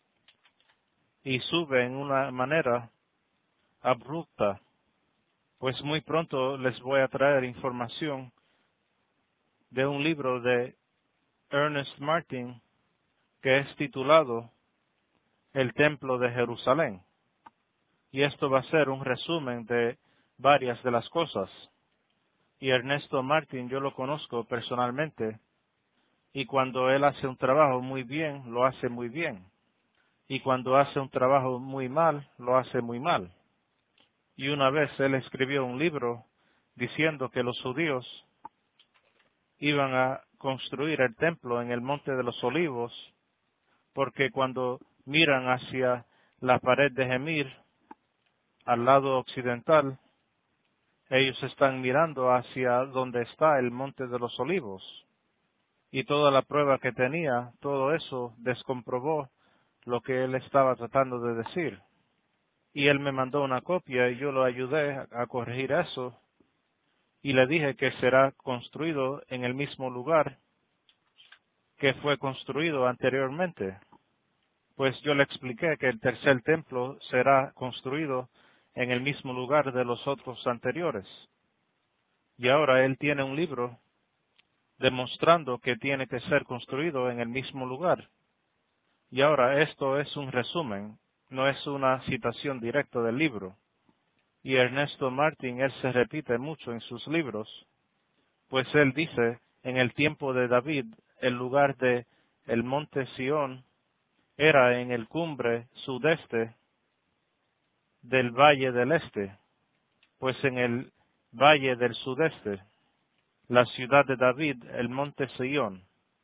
y sube en una manera abrupta. Pues muy pronto les voy a traer información de un libro de Ernest Martin que es titulado El Templo de Jerusalén. Y esto va a ser un resumen de varias de las cosas. Y Ernesto Martin yo lo conozco personalmente, y cuando él hace un trabajo muy bien, lo hace muy bien. Y cuando hace un trabajo muy mal, lo hace muy mal. Y una vez él escribió un libro diciendo que los judíos iban a construir el templo en el Monte de los Olivos, porque cuando miran hacia la pared de Gemir, al lado occidental, ellos están mirando hacia donde está el Monte de los Olivos. Y toda la prueba que tenía, todo eso descomprobó lo que él estaba tratando de decir. Y él me mandó una copia y yo lo ayudé a corregir eso. Y le dije que será construido en el mismo lugar que fue construido anteriormente. Pues yo le expliqué que el tercer templo será construido en el mismo lugar de los otros anteriores. Y ahora él tiene un libro demostrando que tiene que ser construido en el mismo lugar. Y ahora esto es un resumen, no es una citación directa del libro. Y Ernesto Martin, él se repite mucho en sus libros, pues él dice, en el tiempo de David, el lugar de el monte Sión era en el cumbre sudeste del valle del este, pues en el valle del sudeste, la ciudad de David, el monte Sión.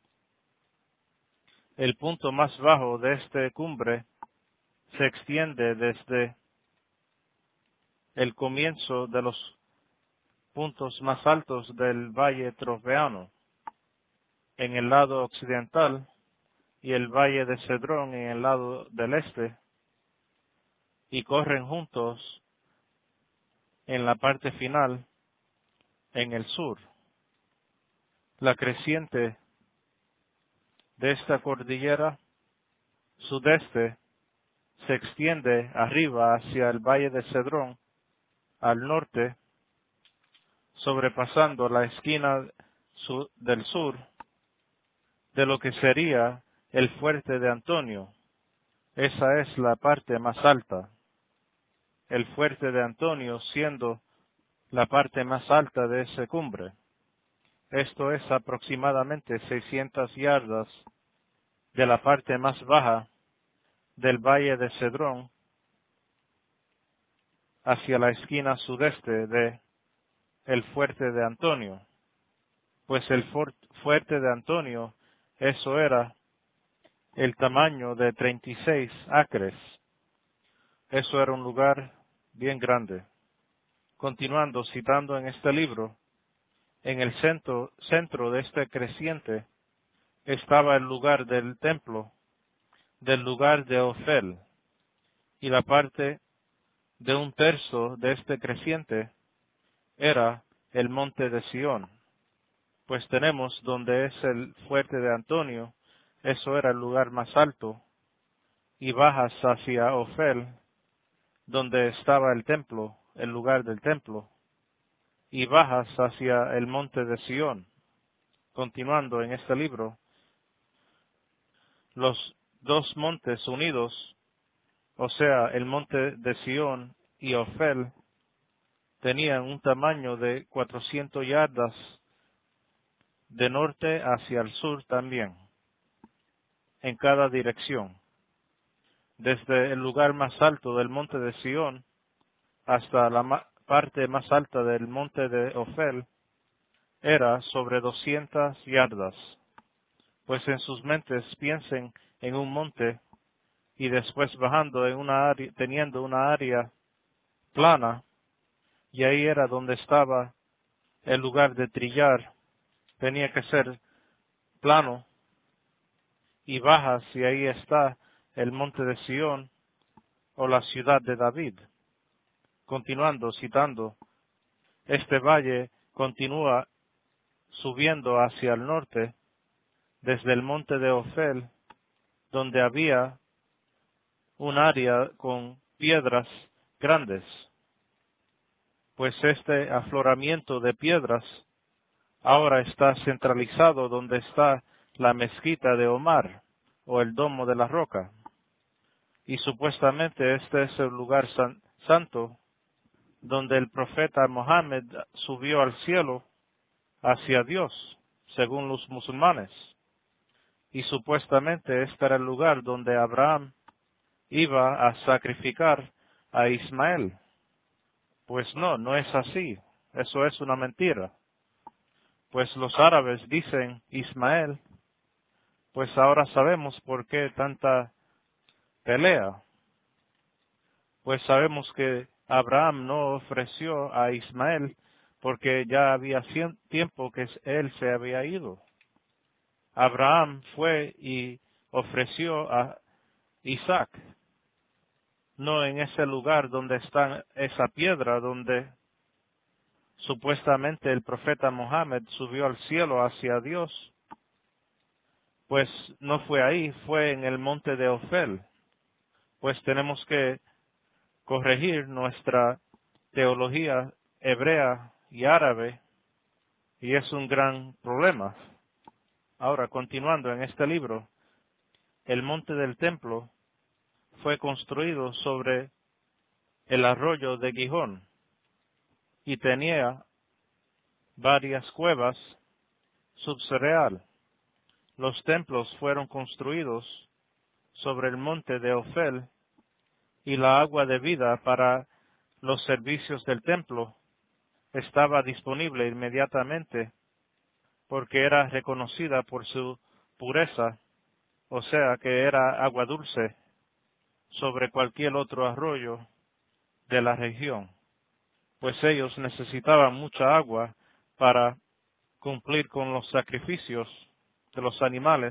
El punto más bajo de esta cumbre se extiende desde el comienzo de los puntos más altos del valle tropeano en el lado occidental y el valle de Cedrón en el lado del este, y corren juntos en la parte final en el sur. La creciente de esta cordillera sudeste se extiende arriba hacia el valle de Cedrón al norte, sobrepasando la esquina del sur de lo que sería el fuerte de Antonio. Esa es la parte más alta. El fuerte de Antonio siendo la parte más alta de esa cumbre. Esto es aproximadamente 600 yardas de la parte más baja del valle de Cedrón hacia la esquina sudeste de el fuerte de Antonio. Pues el fuerte de Antonio, eso era el tamaño de 36 acres. Eso era un lugar bien grande. Continuando citando en este libro, en el centro de este creciente estaba el lugar del templo, del lugar de Ofel, y la parte de un tercio de este creciente era el monte de Sión. Pues tenemos donde es el fuerte de Antonio, eso era el lugar más alto, y bajas hacia Ofel, donde estaba el templo, el lugar del templo, y bajas hacia el monte de Sión. Continuando en este libro, los dos montes unidos, o sea, el monte de Sión y Ofel, tenían un tamaño de 400 yardas de norte hacia el sur también, en cada dirección. Desde el lugar más alto del monte de Sión hasta la parte más alta del monte de Ofel era sobre 200 yardas. Pues en sus mentes piensen en un monte y después bajando en una área, teniendo una área plana, y ahí era donde estaba el lugar de trillar. Tenía que ser plano y bajas, y ahí está el monte de Sión o la ciudad de David. Continuando, citando, este valle continúa subiendo hacia el norte desde el monte de Ofel, donde había un área con piedras grandes, pues este afloramiento de piedras ahora está centralizado donde está la mezquita de Omar o el domo de la roca, y supuestamente este es el lugar santo donde el profeta Mohammed subió al cielo hacia Dios, según los musulmanes, y supuestamente este era el lugar donde Abraham iba a sacrificar a Ismael. Pues no, no es así, eso es una mentira. Pues los árabes dicen Ismael, pues ahora sabemos por qué tanta pelea. Pues sabemos que Abraham no ofreció a Ismael porque ya había tiempo que él se había ido. Abraham fue y ofreció a Isaac, no en ese lugar donde está esa piedra donde supuestamente el profeta Mohammed subió al cielo hacia Dios. Pues no fue ahí, fue en el monte de Ofel. Pues tenemos que corregir nuestra teología hebrea y árabe, y es un gran problema. Ahora, continuando en este libro, el monte del templo fue construido sobre el arroyo de Gijón y tenía varias cuevas subterráneas. Los templos fueron construidos sobre el monte de Ofel, y la agua de vida para los servicios del templo estaba disponible inmediatamente porque era reconocida por su pureza, o sea que era agua dulce sobre cualquier otro arroyo de la región, pues ellos necesitaban mucha agua para cumplir con los sacrificios de los animales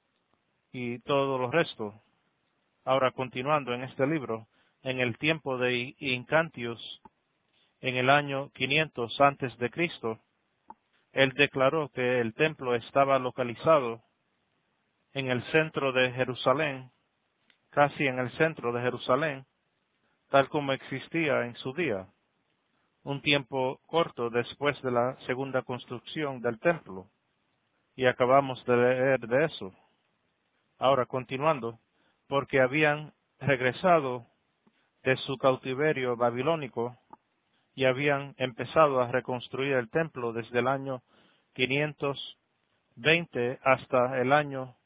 y todo lo resto. Ahora, continuando en este libro, en el tiempo de Incantius, en el año 500 antes de Cristo, él declaró que el templo estaba localizado en el centro de Jerusalén, casi en el centro de Jerusalén, tal como existía en su día, un tiempo corto después de la segunda construcción del templo, y acabamos de leer de eso. Ahora, continuando, porque habían regresado de su cautiverio babilónico y habían empezado a reconstruir el templo desde el año 520 hasta el año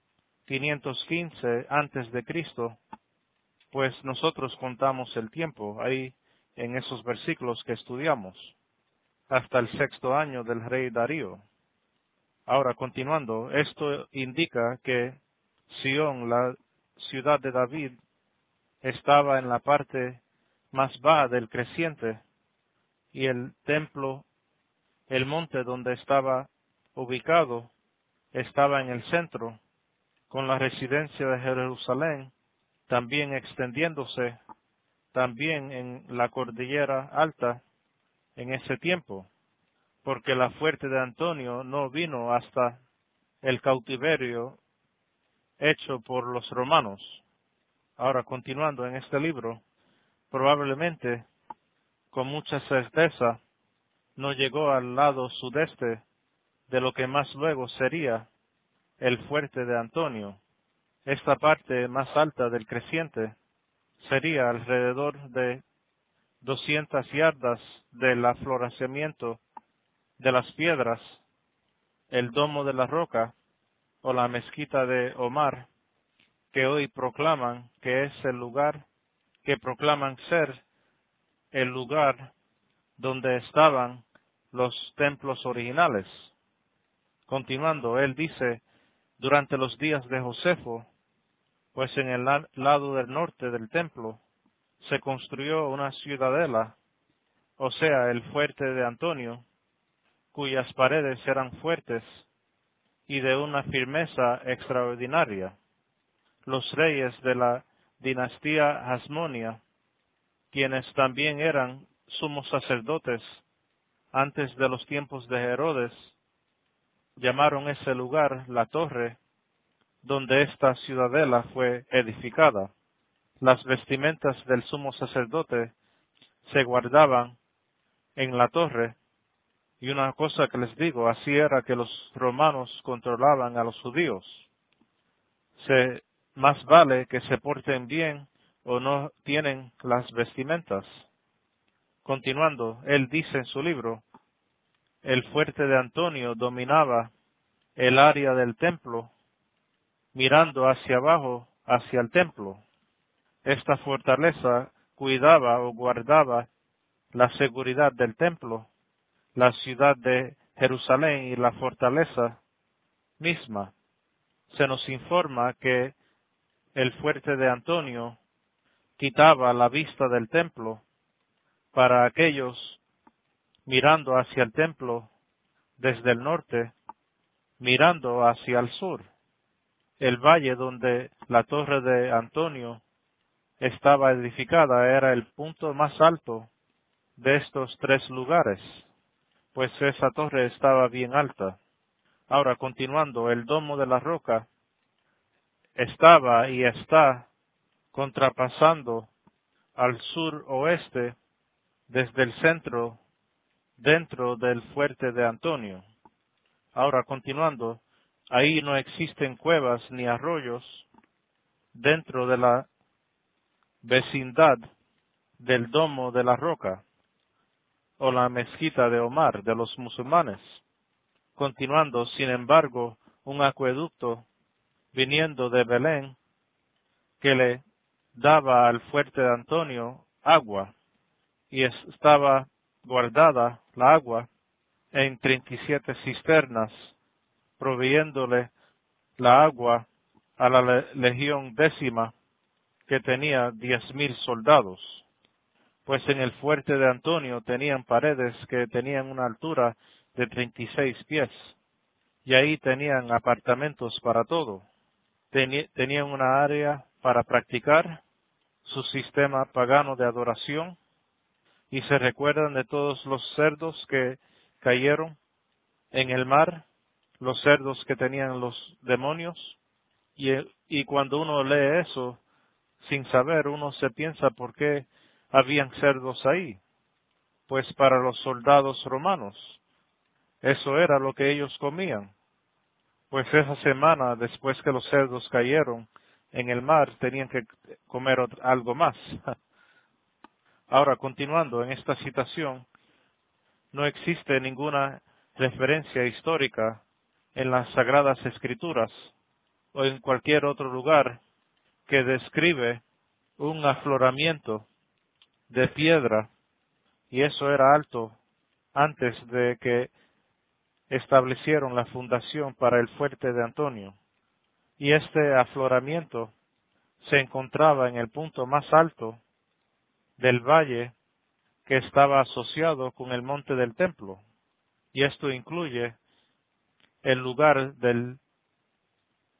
515 antes de Cristo, pues nosotros contamos el tiempo ahí en esos versículos que estudiamos, hasta el sexto año del rey Darío. Ahora, continuando, esto indica que Sión, la ciudad de David, estaba en la parte más baja del creciente, y el templo, el monte donde estaba ubicado, estaba en el centro, con la residencia de Jerusalén también extendiéndose también en la cordillera alta en ese tiempo, porque la fuerte de Antonio no vino hasta el cautiverio hecho por los romanos. Ahora, continuando en este libro, probablemente, con mucha certeza, no llegó al lado sudeste de lo que más luego sería el fuerte de Antonio. Esta parte más alta del creciente sería alrededor de 200 yardas del afloramiento de las piedras, el domo de la roca o la mezquita de Omar, que hoy proclaman que es el lugar, que proclaman ser el lugar donde estaban los templos originales. Continuando, él dice, durante los días de Josefo, pues en el lado del norte del templo se construyó una ciudadela, o sea, el fuerte de Antonio, cuyas paredes eran fuertes y de una firmeza extraordinaria. Los reyes de la dinastía Hasmonia, quienes también eran sumos sacerdotes antes de los tiempos de Herodes, llamaron ese lugar la torre donde esta ciudadela fue edificada. Las vestimentas del sumo sacerdote se guardaban en la torre, y una cosa que les digo, así era que los romanos controlaban a los judíos. Más vale que se porten bien o no tienen las vestimentas. Continuando, él dice en su libro, el fuerte de Antonio dominaba el área del templo, mirando hacia abajo, hacia el templo. Esta fortaleza cuidaba o guardaba la seguridad del templo, la ciudad de Jerusalén y la fortaleza misma. Se nos informa que el fuerte de Antonio quitaba la vista del templo para aquellos mirando hacia el templo desde el norte, mirando hacia el sur. El valle donde la torre de Antonio estaba edificada era el punto más alto de estos tres lugares, pues esa torre estaba bien alta. Ahora, continuando, el domo de la roca estaba y está contrapasando al sur-oeste desde el centro dentro del fuerte de Antonio. Ahora, continuando, ahí no existen cuevas ni arroyos dentro de la vecindad del domo de la roca o la mezquita de Omar de los musulmanes. Continuando, sin embargo, un acueducto viniendo de Belén que le daba al fuerte de Antonio agua, y estaba guardada la agua en 37 cisternas, proveyéndole la agua a la legión décima, que tenía 10,000 soldados. Pues en el fuerte de Antonio tenían paredes que tenían una altura de 36 pies, y ahí tenían apartamentos para todo. Tenían una área para practicar su sistema pagano de adoración, y se recuerdan de todos los cerdos que cayeron en el mar, los cerdos que tenían los demonios, y cuando uno lee eso, sin saber, uno se piensa por qué habían cerdos ahí. Pues para los soldados romanos, eso era lo que ellos comían. Pues esa semana, después que los cerdos cayeron en el mar, tenían que comer algo más. Ahora, continuando en esta citación, no existe ninguna referencia histórica en las Sagradas Escrituras o en cualquier otro lugar que describe un afloramiento de piedra, y eso era alto antes de que establecieron la fundación para el fuerte de Antonio. Y este afloramiento se encontraba en el punto más alto del valle que estaba asociado con el monte del templo. Y esto incluye el lugar del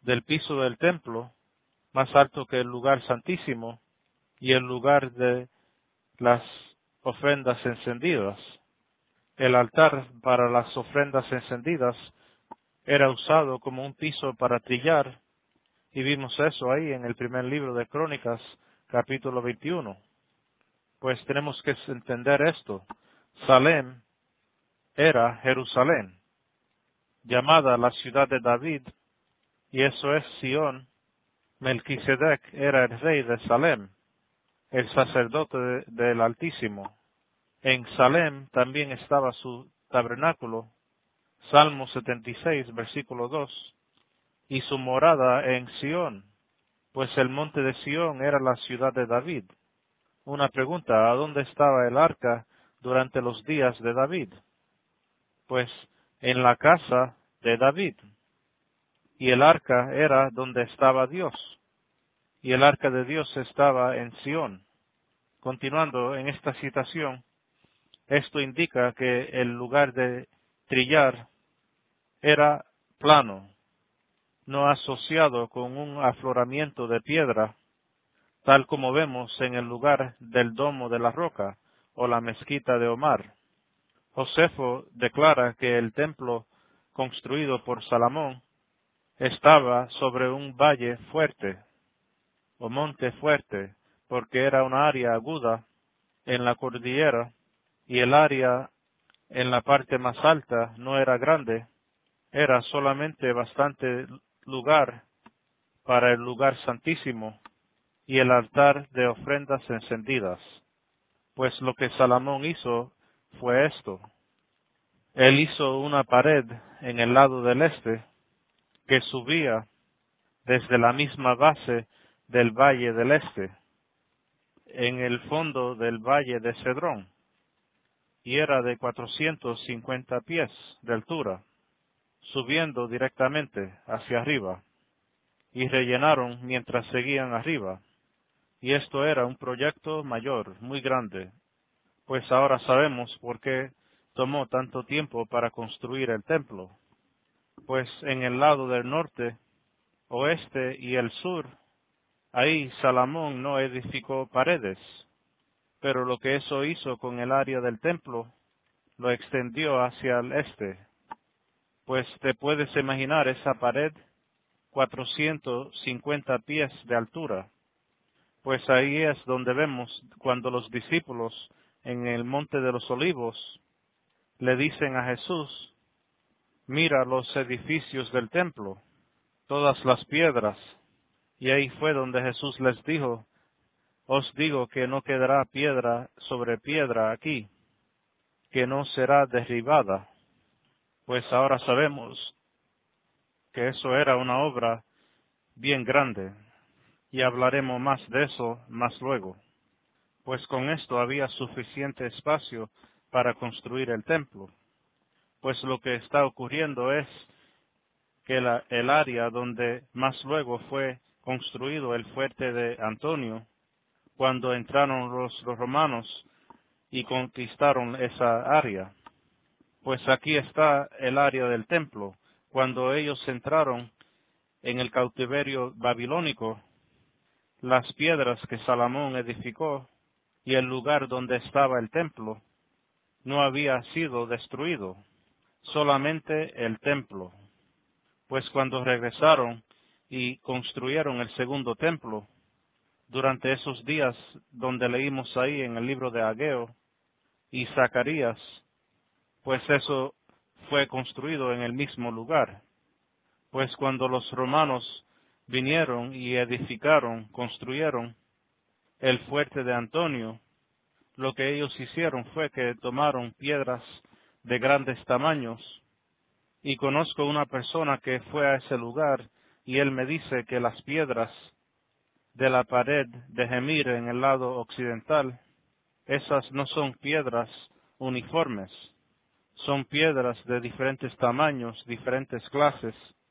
del piso del templo, más alto que el lugar santísimo y el lugar de las ofrendas encendidas. El altar para las ofrendas encendidas era usado como un piso para trillar, y vimos eso ahí en el primer libro de Crónicas, capítulo 21. Pues tenemos que entender esto. Salem era Jerusalén, llamada la ciudad de David, y eso es Sión. Melquisedec era el rey de Salem, el sacerdote del Altísimo. En Salem también estaba su tabernáculo, Salmo 76, versículo 2, y su morada en Sión, pues el monte de Sión era la ciudad de David. Una pregunta: ¿a dónde estaba el arca durante los días de David? Pues en la casa de David. Y el arca era donde estaba Dios, y el arca de Dios estaba en Sión. Continuando en esta citación, esto indica que el lugar de trillar era plano, no asociado con un afloramiento de piedra, tal como vemos en el lugar del domo de la roca o la mezquita de Omar. Josefo declara que el templo construido por Salomón estaba sobre un valle fuerte o monte fuerte, porque era una área aguda en la cordillera, y el área en la parte más alta no era grande, era solamente bastante lugar para el lugar santísimo y el altar de ofrendas encendidas. Pues lo que Salomón hizo fue esto: él hizo una pared en el lado del este que subía desde la misma base del valle del este, en el fondo del valle de Cedrón, y era de 450 pies de altura, subiendo directamente hacia arriba, y rellenaron mientras seguían arriba. Y esto era un proyecto mayor, muy grande, pues ahora sabemos por qué tomó tanto tiempo para construir el templo. Pues en el lado del norte, oeste y el sur, ahí Salomón no edificó paredes, pero lo que eso hizo con el área del templo, lo extendió hacia el este. Pues te puedes imaginar esa pared, 450 pies de altura. Pues ahí es donde vemos cuando los discípulos en el Monte de los Olivos le dicen a Jesús: mira los edificios del templo, todas las piedras. Y ahí fue donde Jesús les dijo: os digo que no quedará piedra sobre piedra aquí, que no será derribada. Pues ahora sabemos que eso era una obra bien grande, y hablaremos más de eso más luego. Pues con esto había suficiente espacio para construir el templo. Pues lo que está ocurriendo es que el área donde más luego fue construido el fuerte de Antonio, cuando entraron los romanos y conquistaron esa área. Pues aquí está el área del templo. Cuando ellos entraron en el cautiverio babilónico, las piedras que Salomón edificó y el lugar donde estaba el templo no había sido destruido, solamente el templo. Pues cuando regresaron y construyeron el segundo templo, durante esos días donde leímos ahí en el libro de Ageo y Zacarías, pues eso fue construido en el mismo lugar. Pues cuando los romanos vinieron y edificaron, construyeron el fuerte de Antonio, lo que ellos hicieron fue que tomaron piedras de grandes tamaños, y conozco una persona que fue a ese lugar y él me dice que las piedras de la pared de Gemir en el lado occidental, esas no son piedras uniformes, son piedras de diferentes tamaños, diferentes clases,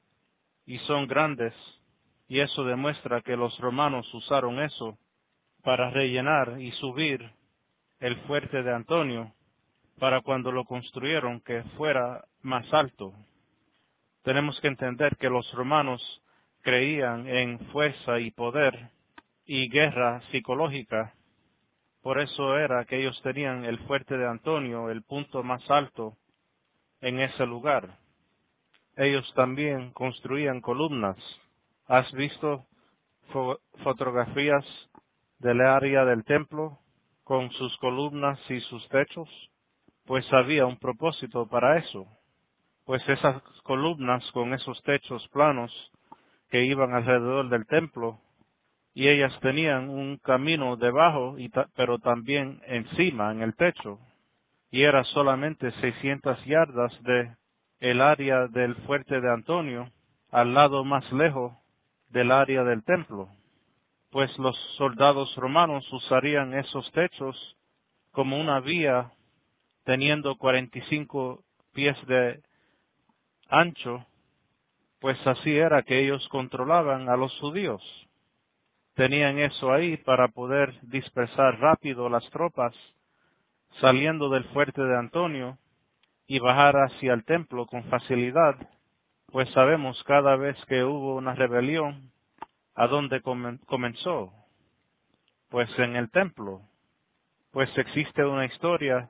y son grandes, y eso demuestra que los romanos usaron eso para rellenar y subir el fuerte de Antonio, para cuando lo construyeron que fuera más alto. Tenemos que entender que los romanos creían en fuerza y poder y guerra psicológica. Por eso era que ellos tenían el fuerte de Antonio, el punto más alto en ese lugar. Ellos también construían columnas. ¿Has visto fotografías del área del templo con sus columnas y sus techos? Pues había un propósito para eso. Pues esas columnas con esos techos planos que iban alrededor del templo, y ellas tenían un camino debajo, pero también encima en el techo, y era solamente 600 yardas de el área del fuerte de Antonio al lado más lejos del área del templo. Pues los soldados romanos usarían esos techos como una vía teniendo 45 pies de ancho, pues así era que ellos controlaban a los judíos. Tenían eso ahí para poder dispersar rápido las tropas saliendo del fuerte de Antonio y bajar hacia el templo con facilidad, pues sabemos cada vez que hubo una rebelión, ¿a dónde comenzó? Pues en el templo. Pues existe una historia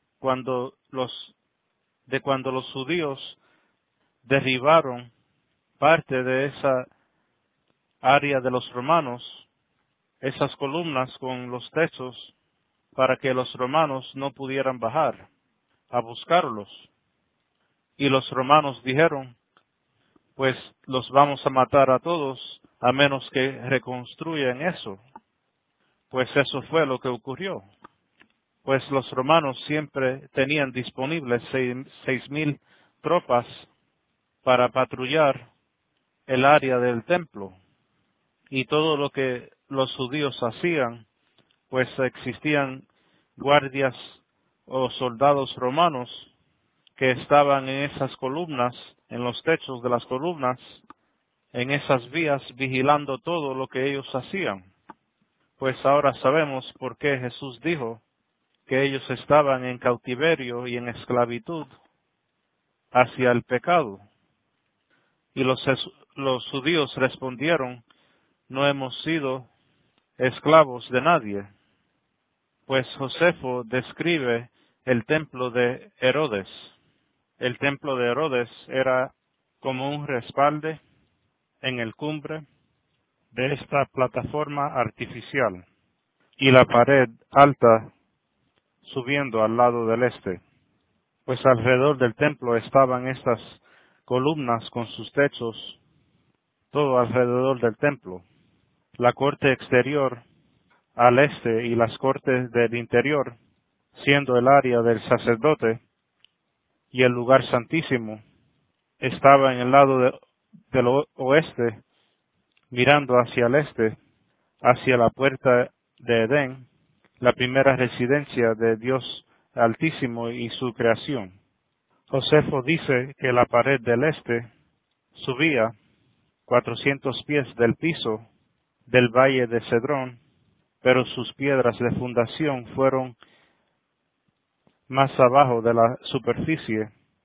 cuando los judíos derribaron parte de esa área de los romanos, esas columnas con los techos, para que los romanos no pudieran bajar a buscarlos. Y los romanos dijeron, pues los vamos a matar a todos a menos que reconstruyan eso. Pues eso fue lo que ocurrió. Pues los romanos siempre tenían disponibles 6,000 tropas para patrullar el área del templo. Y todo lo que los judíos hacían, pues existían guardias o soldados romanos que estaban en esas columnas, en los techos de las columnas, en esas vías, vigilando todo lo que ellos hacían. Pues ahora sabemos por qué Jesús dijo que ellos estaban en cautiverio y en esclavitud hacia el pecado. Y los judíos respondieron, no hemos sido esclavos de nadie. Pues Josefo describe el templo de Herodes. El templo de Herodes era como un respaldo en el cumbre de esta plataforma artificial y la pared alta subiendo al lado del este. Pues alrededor del templo estaban estas columnas con sus techos, todo alrededor del templo. La corte exterior al este y las cortes del interior, siendo el área del sacerdote y el lugar santísimo, estaba en el lado del oeste, mirando hacia el este, hacia la puerta de Edén, la primera residencia de Dios Altísimo y su creación. Josefo dice que la pared del este subía 400 pies del piso del valle de Cedrón, pero sus piedras de fundación fueron más abajo de la superficie,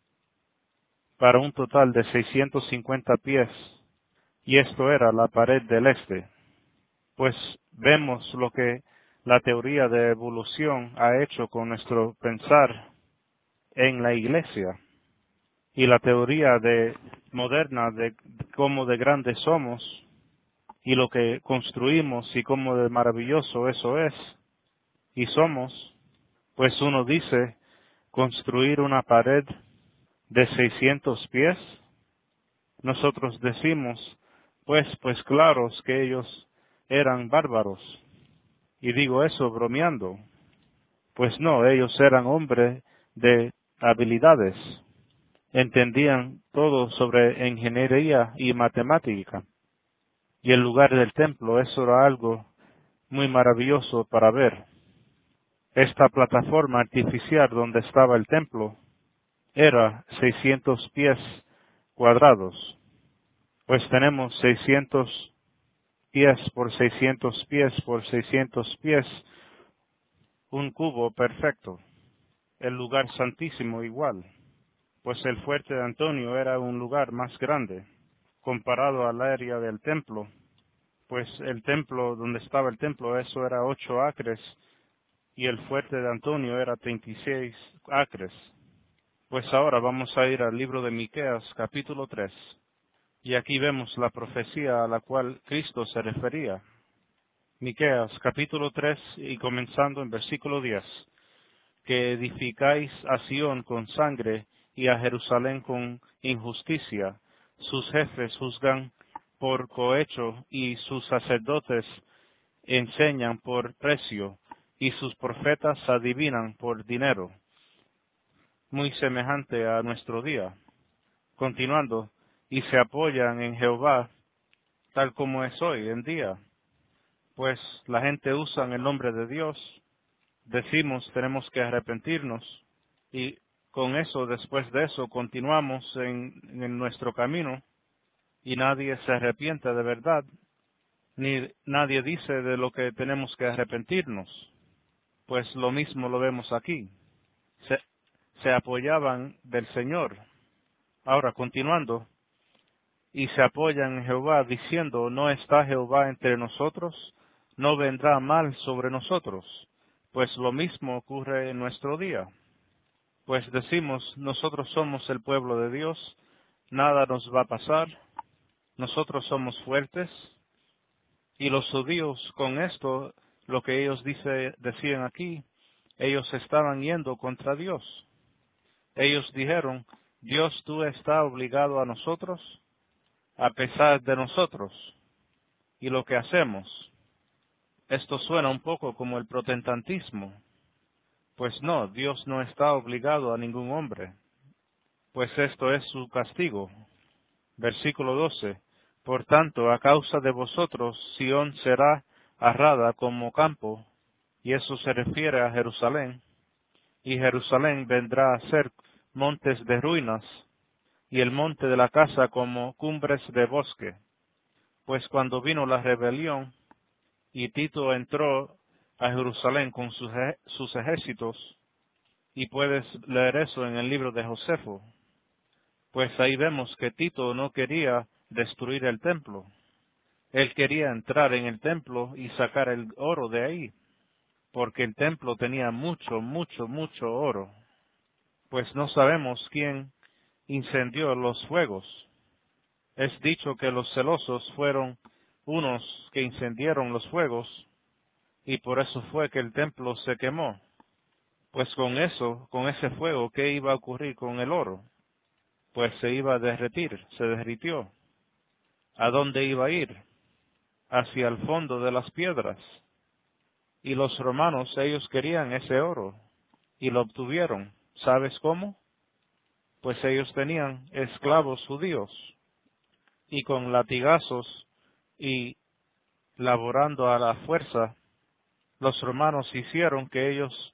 para un total de 650 pies, y esto era la pared del este. Pues vemos lo que la teoría de evolución ha hecho con nuestro pensar en la iglesia, y la teoría moderna de cómo de grandes somos, y lo que construimos y cómo de maravilloso eso es, y somos, pues uno dice, construir una pared de 600 pies, nosotros decimos, pues claros que ellos eran bárbaros. Y digo eso bromeando. Pues no, ellos eran hombres de habilidades. Entendían todo sobre ingeniería y matemática. Y el lugar del templo, eso era algo muy maravilloso para ver. Esta plataforma artificial donde estaba el templo era 600 pies cuadrados. Pues tenemos 600 pies por 600 pies por 600 pies, un cubo perfecto. El lugar santísimo igual, pues el fuerte de Antonio era un lugar más grande. comparado al área del templo, pues el templo, donde estaba el templo, eso era 8 acres, y el fuerte de Antonio era 36 acres. Pues ahora vamos a ir al libro de Miqueas, capítulo 3, y aquí vemos la profecía a la cual Cristo se refería. Miqueas, capítulo 3, y comenzando en versículo 10. Que edificáis a Sión con sangre y a Jerusalén con injusticia. Sus jefes juzgan por cohecho y sus sacerdotes enseñan por precio y sus profetas adivinan por dinero. Muy semejante a nuestro día. Continuando, y se apoyan en Jehová tal como es hoy en día. Pues la gente usa el nombre de Dios, decimos tenemos que arrepentirnos, y con eso, después de eso, continuamos en nuestro camino, y nadie se arrepiente de verdad, ni nadie dice de lo que tenemos que arrepentirnos. Pues lo mismo lo vemos aquí. Se, se apoyaban del Señor. Ahora, continuando, y se apoyan en Jehová, diciendo, ¿no está Jehová entre nosotros? ¿No vendrá mal sobre nosotros? Pues lo mismo ocurre en nuestro día. Pues decimos, nosotros somos el pueblo de Dios, nada nos va a pasar, nosotros somos fuertes, y los judíos con esto, lo que ellos decían aquí, ellos estaban yendo contra Dios. Ellos dijeron, Dios, tú estás obligado a nosotros, a pesar de nosotros, y lo que hacemos. Esto suena un poco como el protestantismo. Pues no, Dios no está obligado a ningún hombre, pues esto es su castigo. Versículo 12. Por tanto, a causa de vosotros, Sión será arrada como campo, y eso se refiere a Jerusalén, y Jerusalén vendrá a ser montes de ruinas, y el monte de la casa como cumbres de bosque. Pues cuando vino la rebelión, y Tito entró a Jerusalén con sus ejércitos, y puedes leer eso en el libro de Josefo, pues ahí vemos que Tito no quería destruir el templo. Él quería entrar en el templo y sacar el oro de ahí, porque el templo tenía mucho, mucho, mucho oro. Pues no sabemos quién incendió los fuegos. Es dicho que los celosos fueron unos que incendiaron los fuegos, y por eso fue que el templo se quemó. Pues con eso, con ese fuego, ¿qué iba a ocurrir con el oro? Pues se iba a derretir, se derritió. ¿A dónde iba a ir? Hacia el fondo de las piedras. Y los romanos, ellos querían ese oro, y lo obtuvieron. ¿Sabes cómo? Pues ellos tenían esclavos judíos, y con latigazos y laborando a la fuerza, los romanos hicieron que ellos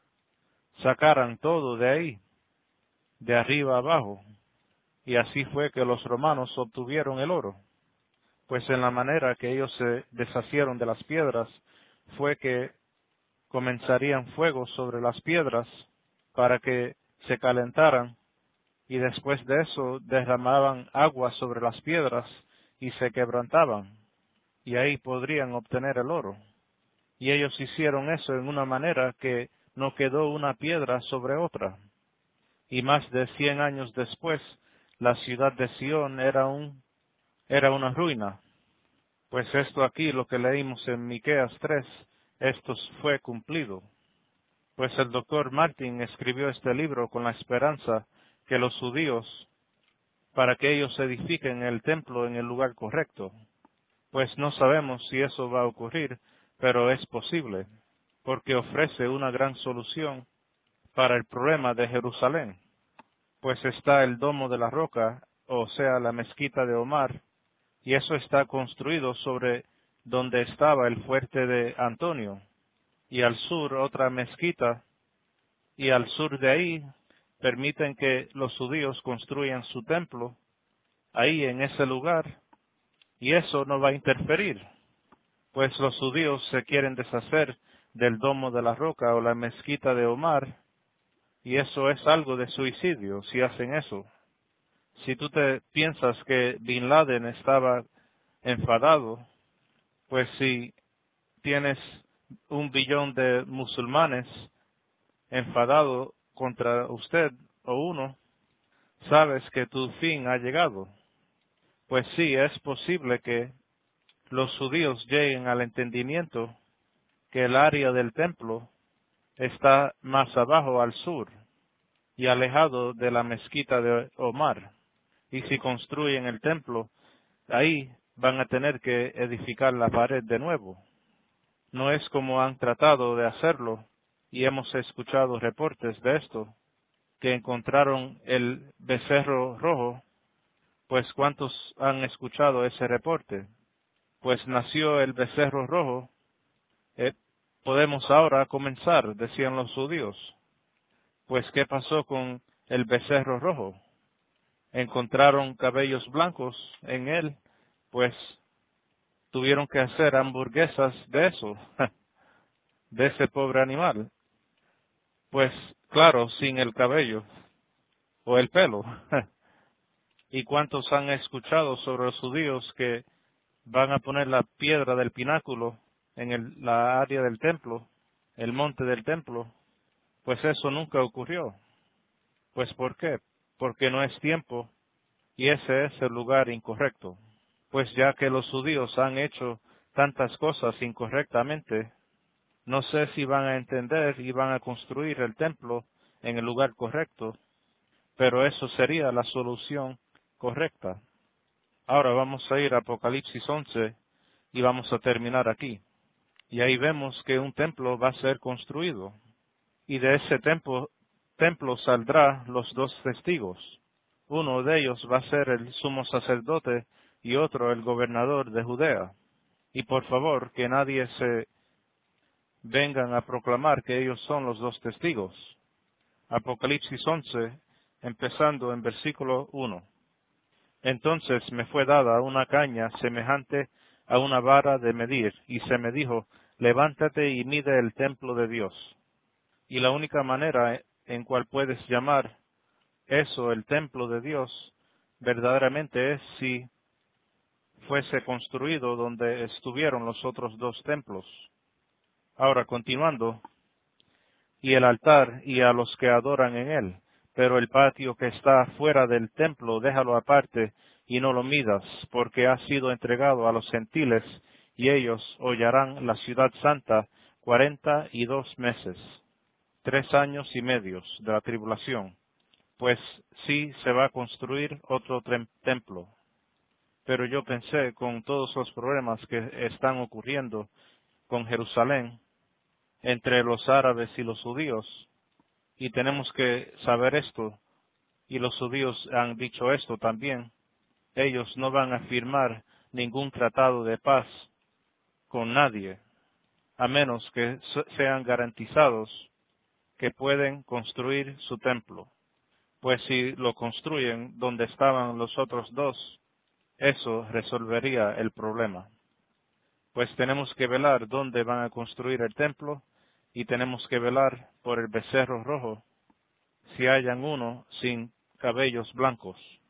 sacaran todo de ahí, de arriba abajo, y así fue que los romanos obtuvieron el oro. Pues en la manera que ellos se deshacieron de las piedras, fue que comenzarían fuego sobre las piedras para que se calentaran, y después de eso derramaban agua sobre las piedras y se quebrantaban, y ahí podrían obtener el oro. Y ellos hicieron eso en una manera que no quedó una piedra sobre otra. Y más de 100 años después, la ciudad de Sión era una ruina. Pues esto aquí, lo que leímos en Miqueas 3, esto fue cumplido. Pues el doctor Martin escribió este libro con la esperanza que los judíos, para que ellos edifiquen el templo en el lugar correcto. Pues no sabemos si eso va a ocurrir, pero es posible, porque ofrece una gran solución para el problema de Jerusalén. Pues está el domo de la roca, o sea, la mezquita de Omar, y eso está construido sobre donde estaba el fuerte de Antonio, y al sur otra mezquita, y al sur de ahí permiten que los judíos construyan su templo ahí en ese lugar, y eso no va a interferir, pues los judíos se quieren deshacer del domo de la roca o la mezquita de Omar, y eso es algo de suicidio si hacen eso. Si tú te piensas que Bin Laden estaba enfadado, pues si tienes 1 billón de musulmanes enfadados contra usted o uno, sabes que tu fin ha llegado. Pues sí, es posible que los judíos lleguen al entendimiento que el área del templo está más abajo al sur y alejado de la mezquita de Omar. Y si construyen el templo, ahí van a tener que edificar la pared de nuevo. No es como han tratado de hacerlo, y hemos escuchado reportes de esto, que encontraron el becerro rojo. Pues ¿cuántos han escuchado ese reporte? Pues nació el becerro rojo. Eh, Podemos ahora comenzar, decían los judíos. Pues ¿qué pasó con el becerro rojo? Encontraron cabellos blancos en él, pues tuvieron que hacer hamburguesas de eso, de ese pobre animal. Pues claro, sin el cabello o el pelo. ¿Y cuántos han escuchado sobre los judíos que van a poner la piedra del pináculo en la área del templo, el monte del templo? Pues eso nunca ocurrió. Pues ¿por qué? Porque no es tiempo y ese es el lugar incorrecto. Pues ya que los judíos han hecho tantas cosas incorrectamente, no sé si van a entender y van a construir el templo en el lugar correcto, pero eso sería la solución correcta. Ahora vamos a ir a Apocalipsis 11 y vamos a terminar aquí. Y ahí vemos que un templo va a ser construido. Y de ese templo saldrá los 2 testigos. Uno de ellos va a ser el sumo sacerdote y otro el gobernador de Judea. Y por favor, que nadie se vengan a proclamar que ellos son los 2 testigos. Apocalipsis 11, empezando en versículo 1. Entonces me fue dada una caña semejante a una vara de medir, y se me dijo, levántate y mide el templo de Dios. Y la única manera en cual puedes llamar eso el templo de Dios verdaderamente es si fuese construido donde estuvieron los otros 2 templos. Ahora, continuando, y el altar y a los que adoran en él, pero el patio que está fuera del templo déjalo aparte y no lo midas, porque ha sido entregado a los gentiles, y ellos hollarán la ciudad santa 42 meses, 3 años y medio de la tribulación, pues sí se va a construir otro templo. Pero yo pensé, con todos los problemas que están ocurriendo con Jerusalén, entre los árabes y los judíos, y tenemos que saber esto, y los judíos han dicho esto también, ellos no van a firmar ningún tratado de paz con nadie, a menos que sean garantizados que pueden construir su templo. Pues si lo construyen donde estaban los otros 2, eso resolvería el problema. Pues tenemos que velar dónde van a construir el templo, y tenemos que velar por el becerro rojo, si hayan uno sin cabellos blancos.